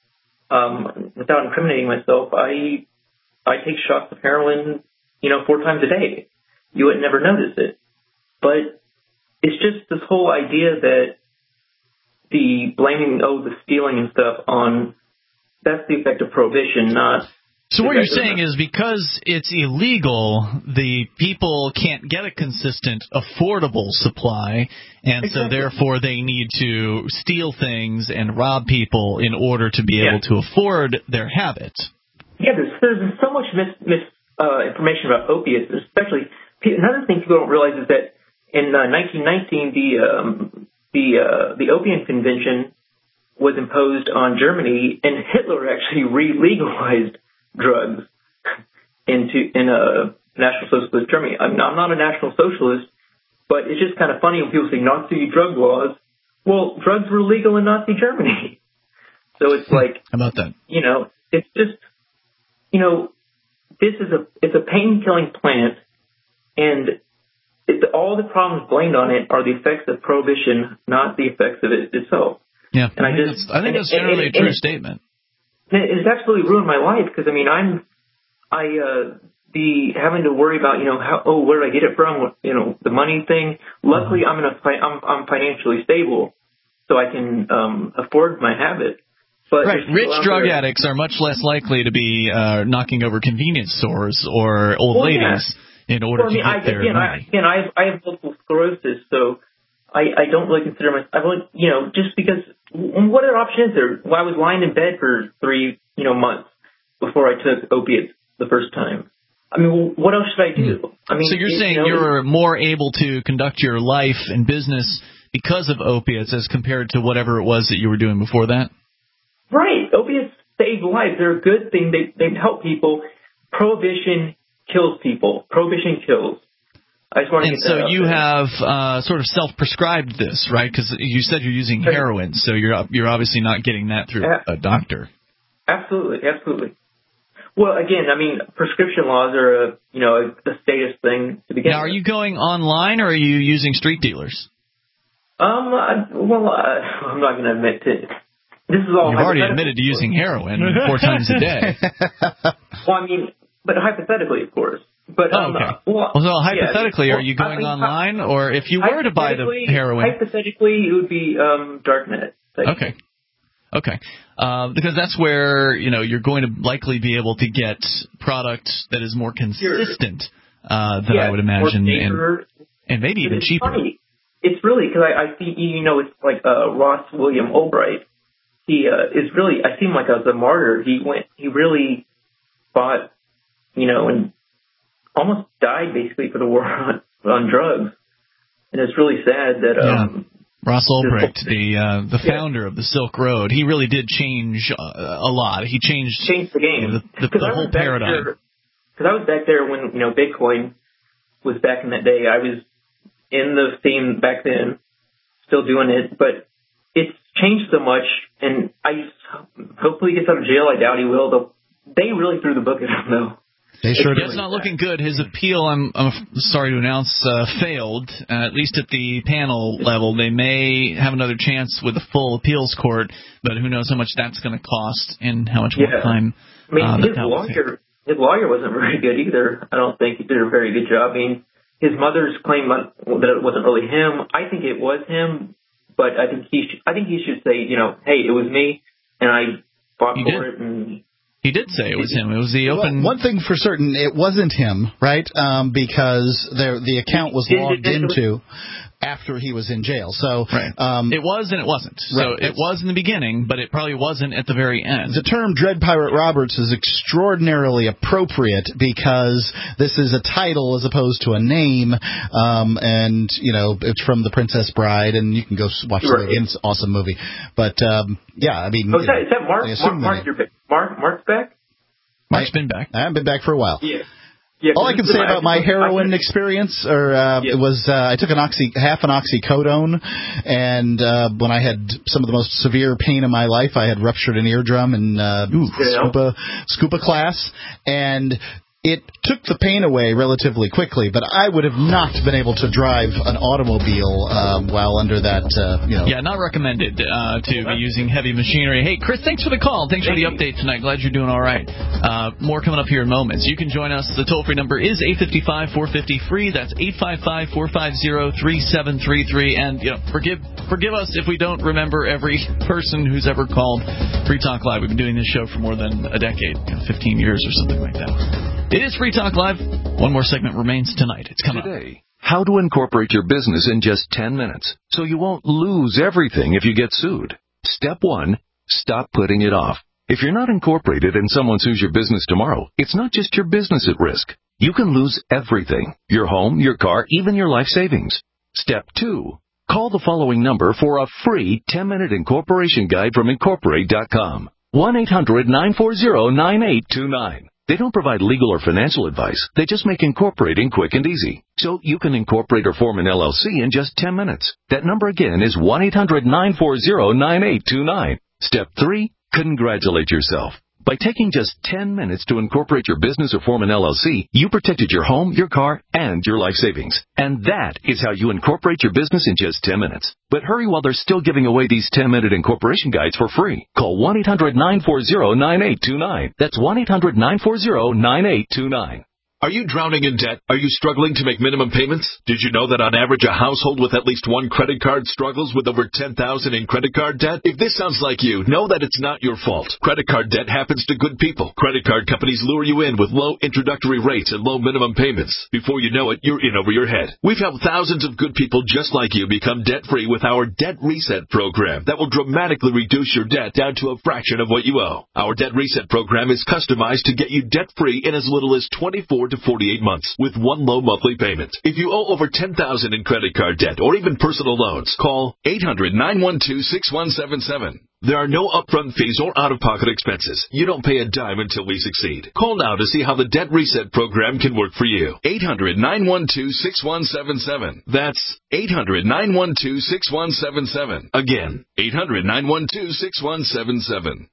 [SPEAKER 19] um, without incriminating myself, I, I take shots of heroin, you know, four times a day. You would never notice it, but it's just this whole idea that the blaming, oh, the stealing and stuff on, that's the effect of prohibition, not...
[SPEAKER 2] So what you're saying is because it's illegal, the people can't get a consistent, affordable supply, and exactly. so therefore they need to steal things and rob people in order to be yeah. able to afford their habit.
[SPEAKER 19] Yeah, there's, there's so much mis, mis uh, information about opiates, especially... Another thing people don't realize is that in uh, nineteen nineteen, the... Um, The uh, the Opium Convention was imposed on Germany, and Hitler actually re-legalized drugs into in a National Socialist Germany. I'm not, I'm not a National Socialist, but it's just kind of funny when people say Nazi drug laws. Well, drugs were legal in Nazi Germany, so it's like
[SPEAKER 2] how about that?
[SPEAKER 19] You know, it's just you know, this is a it's a pain-killing plant, and It, all the problems blamed on it are the effects of prohibition, not the effects of it itself.
[SPEAKER 2] Yeah,
[SPEAKER 19] and
[SPEAKER 2] I,
[SPEAKER 19] I just
[SPEAKER 2] that's, I think
[SPEAKER 19] and,
[SPEAKER 2] that's generally
[SPEAKER 19] and,
[SPEAKER 2] a true
[SPEAKER 19] and,
[SPEAKER 2] statement.
[SPEAKER 19] It's absolutely ruined my life because I mean I'm I uh, the having to worry about you know how oh where did I get it from you know the money thing. Luckily I'm in a I'm I'm financially stable, so I can um, afford my habit. But
[SPEAKER 2] right, rich drug there. addicts are much less likely to be uh, knocking over convenience stores or old
[SPEAKER 19] well,
[SPEAKER 2] ladies.
[SPEAKER 19] Yeah.
[SPEAKER 2] In order
[SPEAKER 19] well, I mean,
[SPEAKER 2] to get
[SPEAKER 19] I,
[SPEAKER 2] their
[SPEAKER 19] again,
[SPEAKER 2] money.
[SPEAKER 19] I, again, I have, I have multiple sclerosis, so I, I don't really consider myself, I've only, you know, just because, what other option is there? Well, I was lying in bed for three, you know, months before I took opiates the first time. I mean, what else should I do? I mean,
[SPEAKER 2] so you're
[SPEAKER 19] it,
[SPEAKER 2] saying
[SPEAKER 19] you know,
[SPEAKER 2] you're more able to conduct your life and business because of opiates as compared to whatever it was that you were doing before that?
[SPEAKER 19] Right. Opiates save lives. They're a good thing. They, they help people. Prohibition kills people. Prohibition kills. I just want to
[SPEAKER 2] And
[SPEAKER 19] get
[SPEAKER 2] so
[SPEAKER 19] that out
[SPEAKER 2] you
[SPEAKER 19] there.
[SPEAKER 2] have uh, sort of self-prescribed this, right? Because you said you're using heroin, so you're you're obviously not getting that through a doctor.
[SPEAKER 19] Absolutely, absolutely. Well, again, I mean, prescription laws are a you know a, a status thing to begin
[SPEAKER 2] Now, are
[SPEAKER 19] with.
[SPEAKER 2] you going online or are you using street dealers?
[SPEAKER 19] Um, I, well, I, I'm not going to admit to. This is all.
[SPEAKER 2] You've already
[SPEAKER 19] hypothetical.
[SPEAKER 2] admitted to using heroin four times a day.
[SPEAKER 19] Well, I mean, but hypothetically, of course. But
[SPEAKER 2] Oh,
[SPEAKER 19] um,
[SPEAKER 2] okay.
[SPEAKER 19] uh, well,
[SPEAKER 2] Well, so
[SPEAKER 19] yeah,
[SPEAKER 2] hypothetically,
[SPEAKER 19] well,
[SPEAKER 2] are you going
[SPEAKER 19] I mean,
[SPEAKER 2] online, or if you were to buy the
[SPEAKER 19] hypothetically-
[SPEAKER 2] heroin?
[SPEAKER 19] Hypothetically, it would be um, darknet.
[SPEAKER 2] Okay. Okay. Uh, because that's where, you know, you're going to likely be able to get product that is more consistent uh, than
[SPEAKER 19] yeah,
[SPEAKER 2] I would imagine,
[SPEAKER 19] more
[SPEAKER 2] and,
[SPEAKER 19] safer.
[SPEAKER 2] and maybe even
[SPEAKER 19] It's
[SPEAKER 2] cheaper.
[SPEAKER 19] funny. It's really because I, I see, you know, it's like uh, Ross William Albright. He uh, is really, I see him like as a martyr. He went, he really fought, you know, and almost died basically for the war on, on drugs. And it's really sad that, um,
[SPEAKER 2] Ross Ulbricht, the uh, the founder of the Silk Road, he really did change uh, a lot. He changed,
[SPEAKER 19] changed the game.
[SPEAKER 2] you know, the, the, the whole paradigm.
[SPEAKER 19] Because I was back there when, you know, Bitcoin was back in that day. I was in the scene back then, still doing it, but it's changed so much, and I hopefully he gets out of jail. I doubt he will. They'll, they really threw the book at him, though.
[SPEAKER 2] They sure it's not looking good. His appeal, I'm, I'm sorry to announce, uh, failed, uh, at least at the panel level. They may have another chance with the full appeals court, but who knows how much that's going to cost and how much
[SPEAKER 19] Yeah.
[SPEAKER 2] more time.
[SPEAKER 19] I mean,
[SPEAKER 2] uh,
[SPEAKER 19] his
[SPEAKER 2] that that will
[SPEAKER 19] lawyer, his lawyer wasn't very good either. I don't think he did a very good job. I mean, his mother's claim that it wasn't really him. I think it was him, but I think he, sh- I think he should say, you know, hey, it was me, and I fought
[SPEAKER 2] He
[SPEAKER 19] for
[SPEAKER 2] did.
[SPEAKER 19] it, and
[SPEAKER 2] He did say it was him. It was the open.
[SPEAKER 3] Well, one thing for certain, it wasn't him, right? Um, because there, the account was logged into after he was in jail. So um,
[SPEAKER 2] it was and it wasn't. So
[SPEAKER 3] Right.
[SPEAKER 2] it was in the beginning, but it probably wasn't at the very end.
[SPEAKER 3] The term Dread Pirate Roberts is extraordinarily appropriate because this is a title as opposed to a name, um, and, you know, it's from The Princess Bride, and you can go s- watch the
[SPEAKER 19] Right.
[SPEAKER 3] movie. It's an awesome movie. But, um, yeah, I mean...
[SPEAKER 19] Oh, is that, is that Mark?
[SPEAKER 3] I
[SPEAKER 19] Mark,
[SPEAKER 3] assume
[SPEAKER 19] Mark,
[SPEAKER 3] that-
[SPEAKER 19] you're, ba- Mark, Mark's back?
[SPEAKER 2] Mark's been back.
[SPEAKER 3] I haven't been back for a while.
[SPEAKER 19] Yeah. Yeah,
[SPEAKER 3] All I can say about my heroin experience, or uh, it was uh, I took an oxy, half an oxycodone, and uh, when I had some of the most severe pain in my life, I had ruptured an eardrum in uh, scuba scuba class, and it took the pain away relatively quickly. But I would have not been able to drive an automobile um, while under that. Uh, you know,
[SPEAKER 2] Yeah, not recommended uh, to be using heavy machinery. Hey, Chris, thanks for the call. Thanks for the update tonight. Glad you're doing all right. Uh, more coming up here in moments. You can join us. The toll-free number is eight five five, four five zero, free. That's eight five five, four five zero, three seven three three. And you know, forgive forgive us if we don't remember every person who's ever called Free Talk Live. We've been doing this show for more than a decade, you know, fifteen years or something like that. It is Free Talk Live. One more segment remains tonight. It's coming
[SPEAKER 20] Today, how to incorporate your business in just ten minutes so you won't lose everything if you get sued. Step one, stop putting it off. If you're not incorporated and someone sues your business tomorrow, it's not just your business at risk. You can lose everything. Your home, your car, even your life savings. Step two, call the following number for a free ten-minute incorporation guide from Incorporate dot com. one eight hundred, nine four zero, nine eight two nine. They don't provide legal or financial advice. They just make incorporating quick and easy. So you can incorporate or form an L L C in just ten minutes. That number again is one eight hundred, nine four zero, nine eight two nine. Step three, congratulate yourself. By taking just ten minutes to incorporate your business or form an L L C, you protected your home, your car, and your life savings. And that is how you incorporate your business in just ten minutes. But hurry while they're still giving away these ten-minute incorporation guides for free. Call one eight hundred, nine four zero, nine eight two nine. That's one eight hundred, nine four zero, nine eight two nine.
[SPEAKER 7] Are you drowning in debt? Are you struggling to make minimum payments? Did you know that on average a household with at least one credit card struggles with over ten thousand dollars in credit card debt? If this sounds like you, know that it's not your fault. Credit card debt happens to good people. Credit card companies lure you in with low introductory rates and low minimum payments. Before you know it, you're in over your head. We've helped thousands of good people just like you become debt-free with our Debt Reset program that will dramatically reduce your debt down to a fraction of what you owe. Our Debt Reset program is customized to get you debt-free in as little as twenty-four to forty-eight months with one low monthly payment. If you owe over ten thousand dollars in credit card debt or even personal loans, call eight hundred, nine one two, six one seven seven. There are no upfront fees or out-of-pocket expenses. You don't pay a dime until we succeed. Call now to see how the Debt Reset program can work for you. eight hundred, nine one two, six one seven seven. That's eight hundred, nine one two, six one seven seven. Again, eight hundred, nine one two, six one seven seven.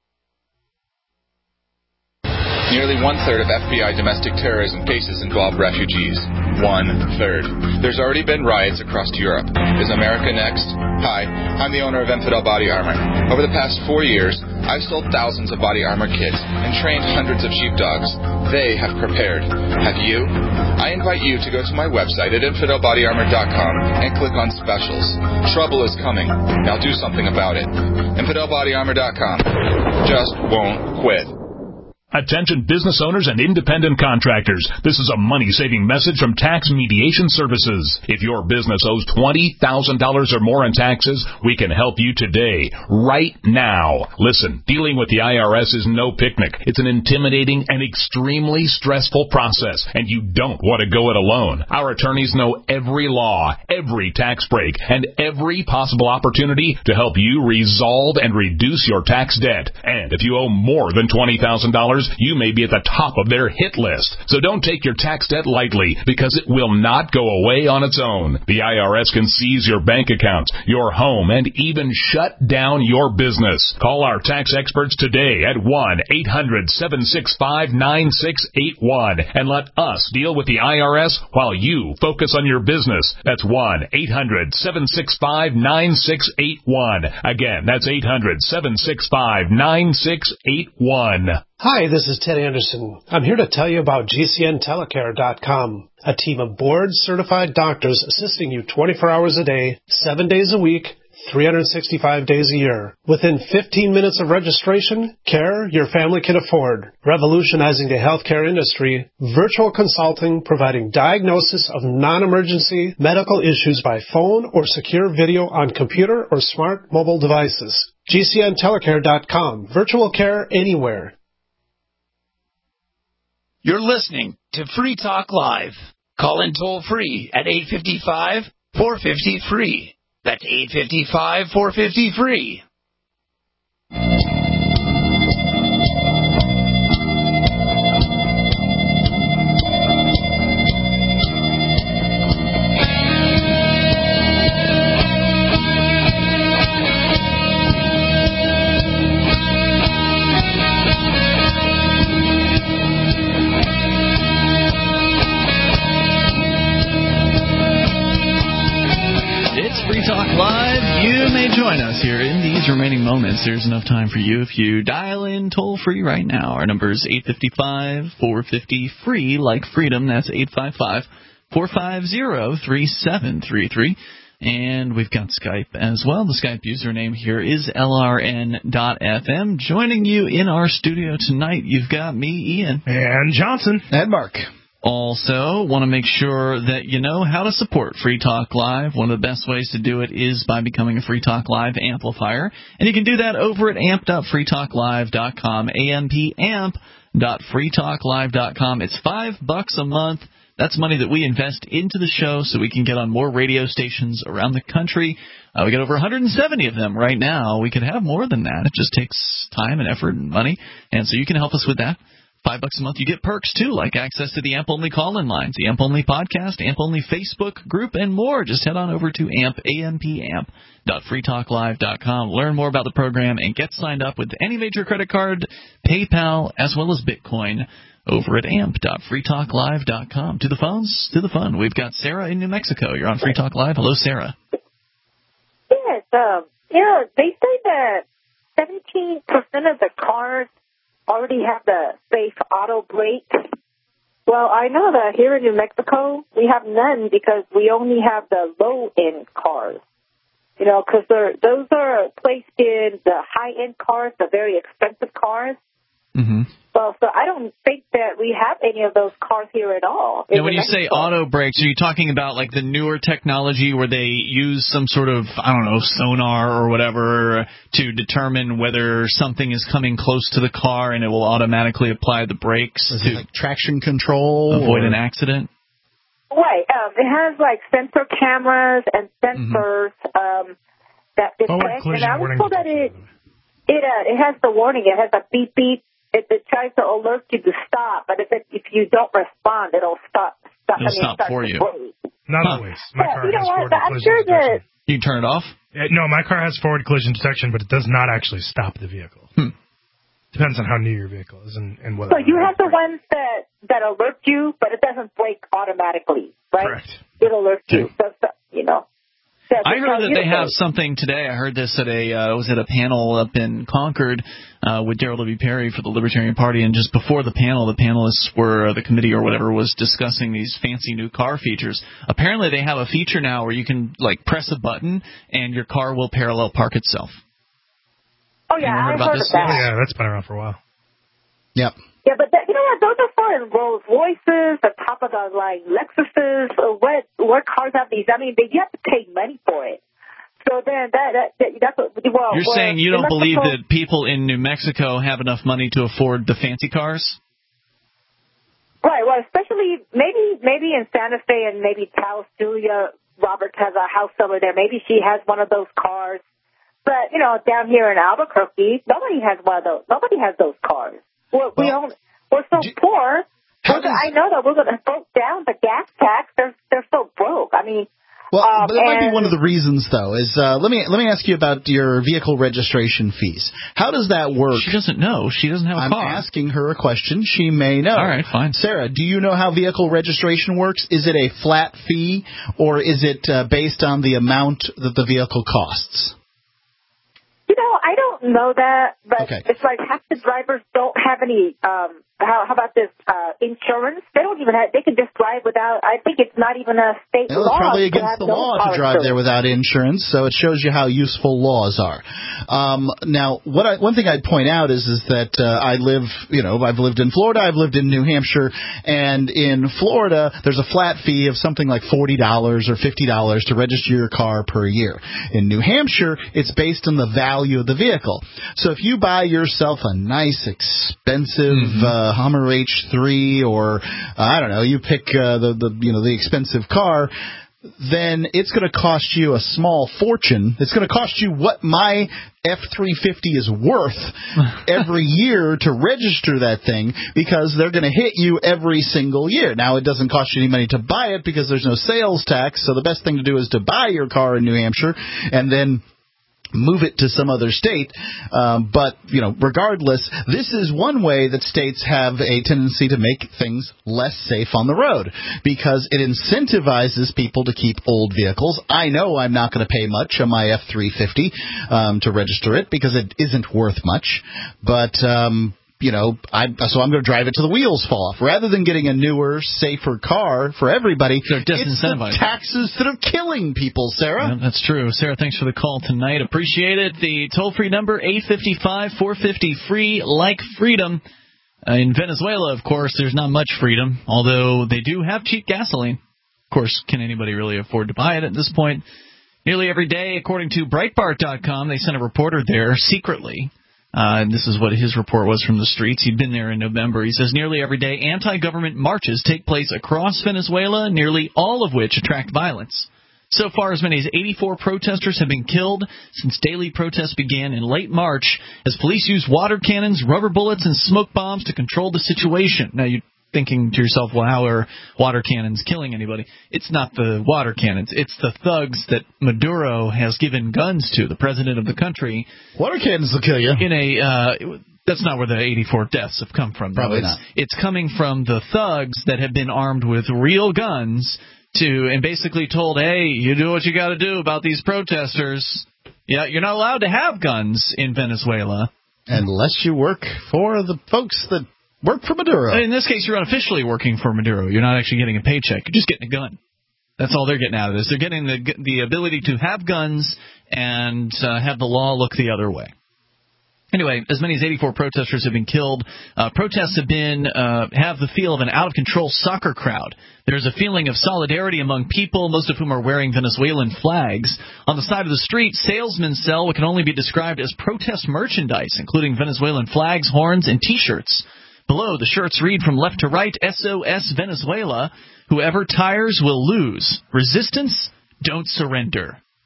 [SPEAKER 21] Nearly one-third of F B I domestic terrorism cases involve refugees. One-third. There's already been riots across Europe. Is America next? Hi, I'm the owner of Infidel Body Armor. Over the past four years, I've sold thousands of body armor kits and trained hundreds of sheepdogs. They have prepared. Have you? I invite you to go to my website at infidel body armor dot com and click on specials. Trouble is coming. Now do something about it. infidel body armor dot com. Just won't quit.
[SPEAKER 22] Attention business owners and independent contractors. This is a money-saving message from Tax Mediation Services. If your business owes twenty thousand dollars or more in taxes, we can help you today, right now. Listen, dealing with the I R S is no picnic. It's an intimidating and extremely stressful process, and you don't want to go it alone. Our attorneys know every law, every tax break, and every possible opportunity to help you resolve and reduce your tax debt. And if you owe more than twenty thousand dollars, you may be at the top of their hit list. So don't take your tax debt lightly, because it will not go away on its own. The I R S can seize your bank accounts, your home, and even shut down your business. Call our tax experts today at one eight hundred, seven six five, nine six eight one and let us deal with the I R S while you focus on your business. That's one eight hundred, seven six five, nine six eight one. Again, that's eight hundred, seven six five, nine six eight one.
[SPEAKER 23] Hi, this is Ted Anderson. I'm here to tell you about G C N telecare dot com, a team of board-certified doctors assisting you twenty-four hours a day, seven days a week, three hundred sixty-five days a year. Within fifteen minutes of registration, care your family can afford. Revolutionizing the healthcare industry, virtual consulting providing diagnosis of non-emergency medical issues by phone or secure video on computer or smart mobile devices. G C N telecare dot com, virtual care anywhere.
[SPEAKER 9] You're listening to Free Talk Live. Call in toll free at eight five five, four five zero, free. That's eight five five, four five zero, free.
[SPEAKER 2] Talk Live. You may join us here in these remaining moments. There's enough time for you if you dial in toll-free right now. Our number is eight five five, four five zero, free, like freedom. That's eight five five, four five zero, three seven three three. And we've got Skype as well. The Skype username here is L R N dot F M. Joining you in our studio tonight, you've got me, Ian.
[SPEAKER 10] And Johnson.
[SPEAKER 3] And Mark.
[SPEAKER 2] Also, want to make sure that you know how to support Free Talk Live. One of the best ways to do it is by becoming a Free Talk Live amplifier. And you can do that over at amp dot free talk live dot com, A M P amp dot free talk live dot com. It's five bucks a month. That's money that we invest into the show so we can get on more radio stations around the country. Uh, we got over one hundred seventy of them right now. We could have more than that. It just takes time and effort and money. And so you can help us with that. Five bucks a month, you get perks, too, like access to the A M P-only call-in lines, the A M P-only podcast, A M P-only Facebook group, and more. Just head on over to A M P, A M P amp dot free talk live dot com. Learn more about the program and get signed up with any major credit card, PayPal, as well as Bitcoin over at amp dot free talk live dot com. To the phones, to the fun. We've got Sarah in New Mexico. You're on Free Talk Live. Hello, Sarah.
[SPEAKER 24] Yes, um, yeah, they say that seventeen percent of the cars already have the safe auto brake. Well, I know that here in New Mexico, we have none because we only have the low-end cars. You know, because those are placed in the high-end cars, the very expensive cars.
[SPEAKER 2] Mm-hmm.
[SPEAKER 24] Well, so I don't think that we have any of those cars here at all.
[SPEAKER 2] Now, when you say auto brakes, are you talking about like the newer technology where they use some sort of, I don't know, sonar or whatever to determine whether something is coming close to the car and it will automatically apply the brakes
[SPEAKER 3] is
[SPEAKER 2] to
[SPEAKER 3] it like traction control,
[SPEAKER 2] avoid
[SPEAKER 3] or?
[SPEAKER 2] an accident?
[SPEAKER 24] Right. Um, it has like sensor cameras and sensors mm-hmm. um, that detect.
[SPEAKER 10] Oh, like
[SPEAKER 24] and I was told that it it uh, it has the warning. It has a beep beep. It, it tries to alert you to stop, but if it, if you don't respond, it'll stop. stop
[SPEAKER 2] It'll
[SPEAKER 24] I mean,
[SPEAKER 2] stop
[SPEAKER 24] start
[SPEAKER 2] for
[SPEAKER 24] to
[SPEAKER 2] you.
[SPEAKER 24] break.
[SPEAKER 10] Not
[SPEAKER 2] Huh.
[SPEAKER 10] always. My
[SPEAKER 24] Yeah,
[SPEAKER 10] car
[SPEAKER 24] you know
[SPEAKER 10] has
[SPEAKER 24] what?
[SPEAKER 10] forward
[SPEAKER 24] I'm
[SPEAKER 10] collision
[SPEAKER 24] sure
[SPEAKER 10] detection.
[SPEAKER 24] that.
[SPEAKER 2] You can turn it off?
[SPEAKER 10] Uh, no, my car has forward collision detection, but it does not actually stop the vehicle.
[SPEAKER 2] Hmm.
[SPEAKER 10] Depends on how new your vehicle is and, and whether.
[SPEAKER 24] So you have the ones that that alert you, but it doesn't break automatically, right?
[SPEAKER 10] Correct.
[SPEAKER 24] It alerts you. So, so, you know. So
[SPEAKER 2] I
[SPEAKER 24] that's
[SPEAKER 2] heard
[SPEAKER 24] how
[SPEAKER 2] that
[SPEAKER 24] you
[SPEAKER 2] they have
[SPEAKER 24] break.
[SPEAKER 2] something today. I heard this at a uh, was at a panel up in Concord uh, with Darrell W. Perry for the Libertarian Party, and just before the panel, the panelists were uh, the committee or whatever was discussing these fancy new car features. Apparently, they have a feature now where you can like press a button and your car will parallel park itself.
[SPEAKER 24] Oh yeah,
[SPEAKER 2] Anyone heard
[SPEAKER 24] I've
[SPEAKER 2] about
[SPEAKER 24] heard
[SPEAKER 2] this?
[SPEAKER 24] of that.
[SPEAKER 10] Oh, yeah, that's been around for a while.
[SPEAKER 3] Yep.
[SPEAKER 24] Yeah, but that, you know what? Those are for Rolls Royces, the top of the line Lexuses. Or what what cars have these? I mean, they, you have to pay money for it. So then that, that, that that's what. Well,
[SPEAKER 2] You're
[SPEAKER 24] well,
[SPEAKER 2] saying you don't
[SPEAKER 24] in
[SPEAKER 2] believe
[SPEAKER 24] Mexico-
[SPEAKER 2] that people in New Mexico have enough money to afford the fancy cars?
[SPEAKER 24] Right. Well, especially maybe maybe in Santa Fe and maybe Taos, Julia Roberts has a house over there. Maybe she has one of those cars. But you know, down here in Albuquerque, nobody has one of those. Nobody has those cars. We're, we
[SPEAKER 3] Well,
[SPEAKER 24] own. We're so
[SPEAKER 3] do-
[SPEAKER 24] poor.
[SPEAKER 3] How
[SPEAKER 24] We're,
[SPEAKER 3] does-
[SPEAKER 24] I know that we're going to vote down the gas tax. They're they're so broke. I mean.
[SPEAKER 3] Well,
[SPEAKER 24] um,
[SPEAKER 3] but that might be
[SPEAKER 24] and-
[SPEAKER 3] one of the reasons, though. Is uh, let me let me ask you about your vehicle registration fees. How does that work?
[SPEAKER 2] She doesn't know. She doesn't have a
[SPEAKER 3] I'm
[SPEAKER 2] car.
[SPEAKER 3] asking her a question. She may know.
[SPEAKER 2] All right, fine.
[SPEAKER 3] Sarah, do you know how vehicle registration works? Is it a flat fee, or is it uh, based on the amount that the vehicle costs?
[SPEAKER 24] You know, I don't know that, but
[SPEAKER 3] Okay.
[SPEAKER 24] it's like half the drivers don't have any. Um, how, how about this uh, insurance? They don't even have. They can just drive without. I think it's not even a state
[SPEAKER 3] Well,
[SPEAKER 24] law.
[SPEAKER 3] it's probably
[SPEAKER 24] to
[SPEAKER 3] against
[SPEAKER 24] have
[SPEAKER 3] the
[SPEAKER 24] no
[SPEAKER 3] law
[SPEAKER 24] car
[SPEAKER 3] to drive there
[SPEAKER 24] insurance.
[SPEAKER 3] without insurance, so it shows you how useful laws are. Um, now, what I, one thing I'd point out is is that uh, I live, you know, I've lived in Florida, I've lived in New Hampshire, and in Florida there's a flat fee of something like forty dollars or fifty dollars to register your car per year. In New Hampshire, it's based on the value of the vehicle. So if you buy yourself a nice, expensive
[SPEAKER 2] Mm-hmm.
[SPEAKER 3] uh, Hummer H three, or uh, I don't know, you pick uh, the the you know the expensive car, then it's going to cost you a small fortune. It's going to cost you what my F three fifty is worth every year to register that thing, because they're going to hit you every single year. Now, it doesn't cost you any money to buy it because there's no sales tax, so the best thing to do is to buy your car in New Hampshire and then move it to some other state. Um, but, you know, regardless, this is one way that states have a tendency to make things less safe on the road, because it incentivizes people to keep old vehicles. I know I'm not going to pay much on my F three fifty um, to register it because it isn't worth much. But, um, you know, I, so I'm going to drive it till the wheels fall off. Rather than getting a newer, safer car for everybody,
[SPEAKER 2] They're
[SPEAKER 3] it's the
[SPEAKER 2] disincentivized.
[SPEAKER 3] taxes that are killing people, Sarah.
[SPEAKER 2] Yeah, that's true. Sarah, thanks for the call tonight. Appreciate it. The toll-free number, eight five five, four five zero, free, like freedom. Uh, in Venezuela, of course, there's not much freedom, although they do have cheap gasoline. Of course, can anybody really afford to buy it at this point? Nearly every day, according to Breitbart dot com, they sent a reporter there secretly. Uh, and this is what his report was from the streets. He'd been there in November. He says nearly every day anti-government marches take place across Venezuela, nearly all of which attract violence. So far, as many as eighty-four protesters have been killed since daily protests began in late March as police use water cannons, rubber bullets, and smoke bombs to control the situation. Now, you're thinking to yourself, well, how are water cannons killing anybody? It's not the water cannons. It's the thugs that Maduro has given guns to, the president of the country.
[SPEAKER 3] Water cannons will kill you.
[SPEAKER 2] In a uh, that's not where the eighty-four deaths have come from. Though.
[SPEAKER 3] Probably
[SPEAKER 2] it's,
[SPEAKER 3] not.
[SPEAKER 2] It's coming from the thugs that have been armed with real guns to and basically told, hey, you do what you got to do about these protesters. Yeah, you're not allowed to have guns in Venezuela
[SPEAKER 3] unless you work for the folks that work for Maduro.
[SPEAKER 2] In this case, you're unofficially working for Maduro. You're not actually getting a paycheck. You're just getting a gun. That's all they're getting out of this. They're getting the the ability to have guns and uh, have the law look the other way. Anyway, as many as eighty-four protesters have been killed. Uh, protests have been uh, have the feel of an out-of-control soccer crowd. There's a feeling of solidarity among people, most of whom are wearing Venezuelan flags. On the side of the street, salesmen sell what can only be described as protest merchandise, including Venezuelan flags, horns, and T-shirts. Below, the shirts read from left to right, S O S Venezuela. Whoever tires will lose. Resistance, don't surrender.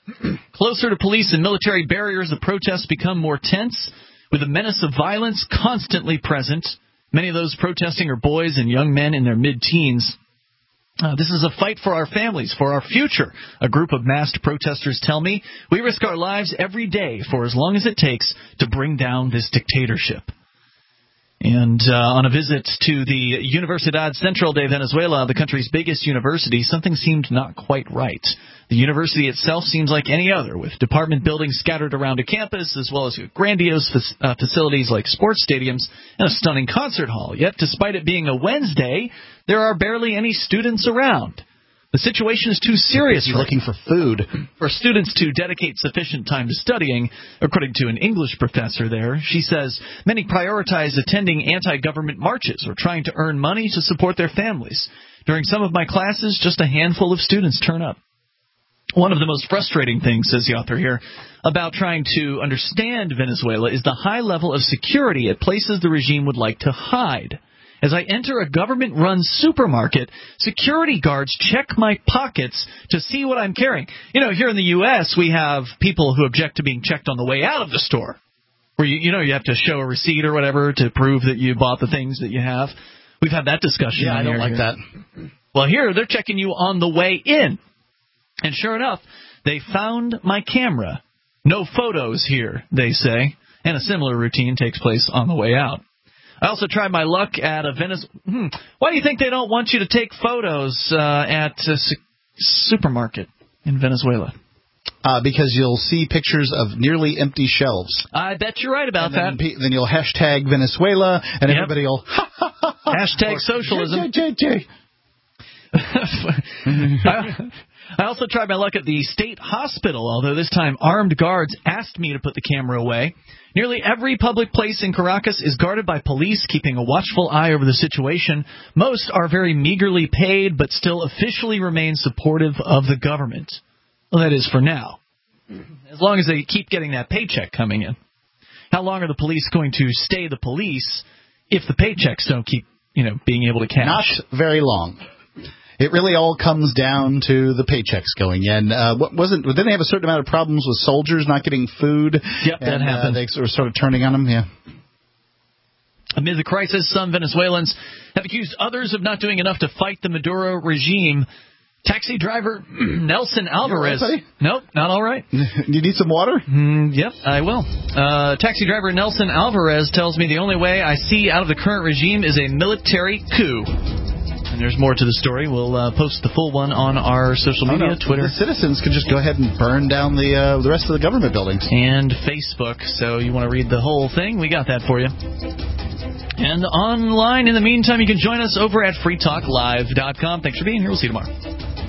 [SPEAKER 2] Closer to police and military barriers, the protests become more tense, with the menace of violence constantly present. Many of those protesting are boys and young men in their mid-teens. Uh, this is a fight for our families, for our future, a group of masked protesters tell me. We risk our lives every day for as long as it takes to bring down this dictatorship. And uh, on a visit to the Universidad Central de Venezuela, the country's biggest university, something seemed not quite right. The university itself seems like any other, with department buildings scattered around a campus, as well as grandiose fa- uh, facilities like sports stadiums and a stunning concert hall. Yet, despite it being a Wednesday, there are barely any students around. The situation is too serious
[SPEAKER 3] for looking for food.
[SPEAKER 2] For students to dedicate sufficient time to studying, according to an English professor there. She says many prioritize attending anti-government marches or trying to earn money to support their families. During some of my classes, just a handful of students turn up. One of the most frustrating things, says the author here, about trying to understand Venezuela is the high level of security at places the regime would like to hide. As I enter a government-run supermarket, security guards check my pockets to see what I'm carrying. You know, here in the U S, we have people who object to being checked on the way out of the store, where, you, you know, you have to show a receipt or whatever to prove that you bought the things that you have. We've had that discussion.
[SPEAKER 3] Yeah, I don't
[SPEAKER 2] here.
[SPEAKER 3] like that.
[SPEAKER 2] Well, here, they're checking you on the way in. And sure enough, they found my camera. No photos here, they say. And a similar routine takes place on the way out. I also tried my luck at a Venice. Hmm, why do you think they don't want you to take photos uh, at a su- supermarket in Venezuela?
[SPEAKER 3] Uh, because you'll see pictures of nearly empty shelves.
[SPEAKER 2] I bet you're right about
[SPEAKER 3] and
[SPEAKER 2] that.
[SPEAKER 3] Then, then you'll hashtag Venezuela, and
[SPEAKER 2] yep.
[SPEAKER 3] everybody will ha, ha, ha, ha.
[SPEAKER 2] Hashtag
[SPEAKER 3] or,
[SPEAKER 2] socialism.
[SPEAKER 3] J, J, J.
[SPEAKER 2] I, I also tried my luck at the state hospital, although this time armed guards asked me to put the camera away. Nearly every public place in Caracas is guarded by police, keeping a watchful eye over the situation. Most are very meagerly paid, but still officially remain supportive of the government. Well, that is for now. As long as they keep getting that paycheck coming in. How long are the police going to stay the police if the paychecks don't keep, you know, being able to cash?
[SPEAKER 3] Not very long. It really all comes down to the paychecks going in. Uh, what wasn't? Didn't they have a certain amount of problems with soldiers not getting food?
[SPEAKER 2] Yep,
[SPEAKER 3] and,
[SPEAKER 2] that happened.
[SPEAKER 3] Uh, they were sort of turning on them. Yeah.
[SPEAKER 2] Amid the crisis, some Venezuelans have accused others of not doing enough to fight the Maduro regime. Taxi driver Nelson Alvarez.
[SPEAKER 3] Right,
[SPEAKER 2] nope, not all right.
[SPEAKER 3] You need some water?
[SPEAKER 2] Mm, yep, I will. Uh, taxi driver Nelson Alvarez tells me the only way I see out of the current regime is a military coup. And there's more to the story. We'll uh, post the full one on our social media,
[SPEAKER 3] oh, no.
[SPEAKER 2] Twitter.
[SPEAKER 3] The citizens could just go ahead and burn down the uh, the rest of the government buildings.
[SPEAKER 2] And Facebook. So you want to read the whole thing? We got that for you. And online, in the meantime, you can join us over at free talk live dot com. Thanks for being here. We'll see you tomorrow.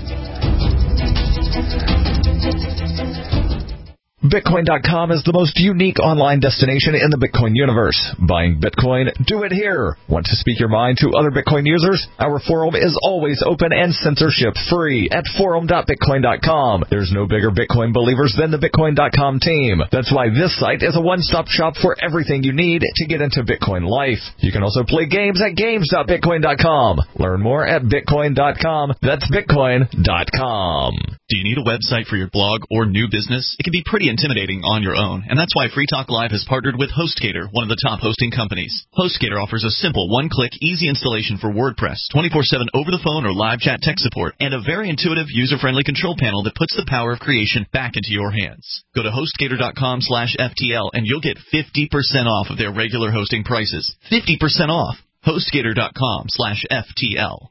[SPEAKER 1] Bitcoin dot com is the most unique online destination in the Bitcoin universe. Buying Bitcoin? Do it here. Want to speak your mind to other Bitcoin users? Our forum is always open and censorship-free at forum dot bitcoin dot com. There's no bigger Bitcoin believers than the Bitcoin dot com team. That's why this site is a one-stop shop for everything you need to get into Bitcoin life. You can also play games at games dot bitcoin dot com. Learn more at bitcoin dot com. That's bitcoin dot com.
[SPEAKER 4] Do you need a website for your blog or new business? It can be pretty intimidating on your own, and that's why Free Talk Live has partnered with HostGator, one of the top hosting companies. HostGator offers a simple, one-click, easy installation for WordPress, twenty-four seven over the phone or live chat tech support, and a very intuitive, user-friendly control panel that puts the power of creation back into your hands. Go to HostGator dot com slash F T L and you'll get fifty percent off of their regular hosting prices. fifty percent off. HostGator dot com slash F T L.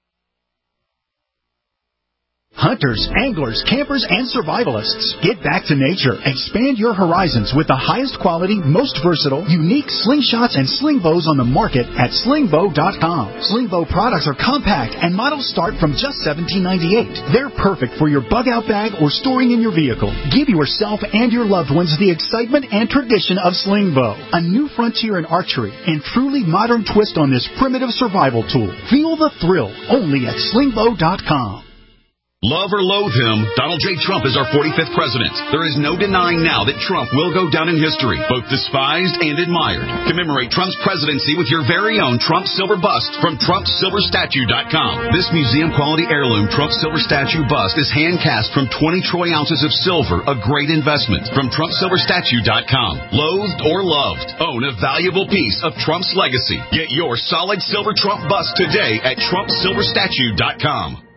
[SPEAKER 5] Hunters, anglers, campers, and survivalists. Get back to nature. Expand your horizons with the highest quality, most versatile, unique slingshots and sling bows on the market at sling bow dot com. Sling bow products are compact and models start from just seventeen ninety-eight. They're perfect for your bug-out bag or storing in your vehicle. Give yourself and your loved ones the excitement and tradition of sling bow. A new frontier in archery and truly modern twist on this primitive survival tool. Feel the thrill only at sling bow dot com.
[SPEAKER 6] Love or loathe him, Donald J. Trump is our forty-fifth president. There is no denying now that Trump will go down in history, both despised and admired. Commemorate Trump's presidency with your very own Trump silver bust from Trump Silver Statue dot com. This museum-quality heirloom Trump silver statue bust is hand-cast from twenty troy ounces of silver, a great investment from Trump Silver Statue dot com. Loathed or loved, own a valuable piece of Trump's legacy. Get your solid silver Trump bust today at Trump Silver Statue dot com.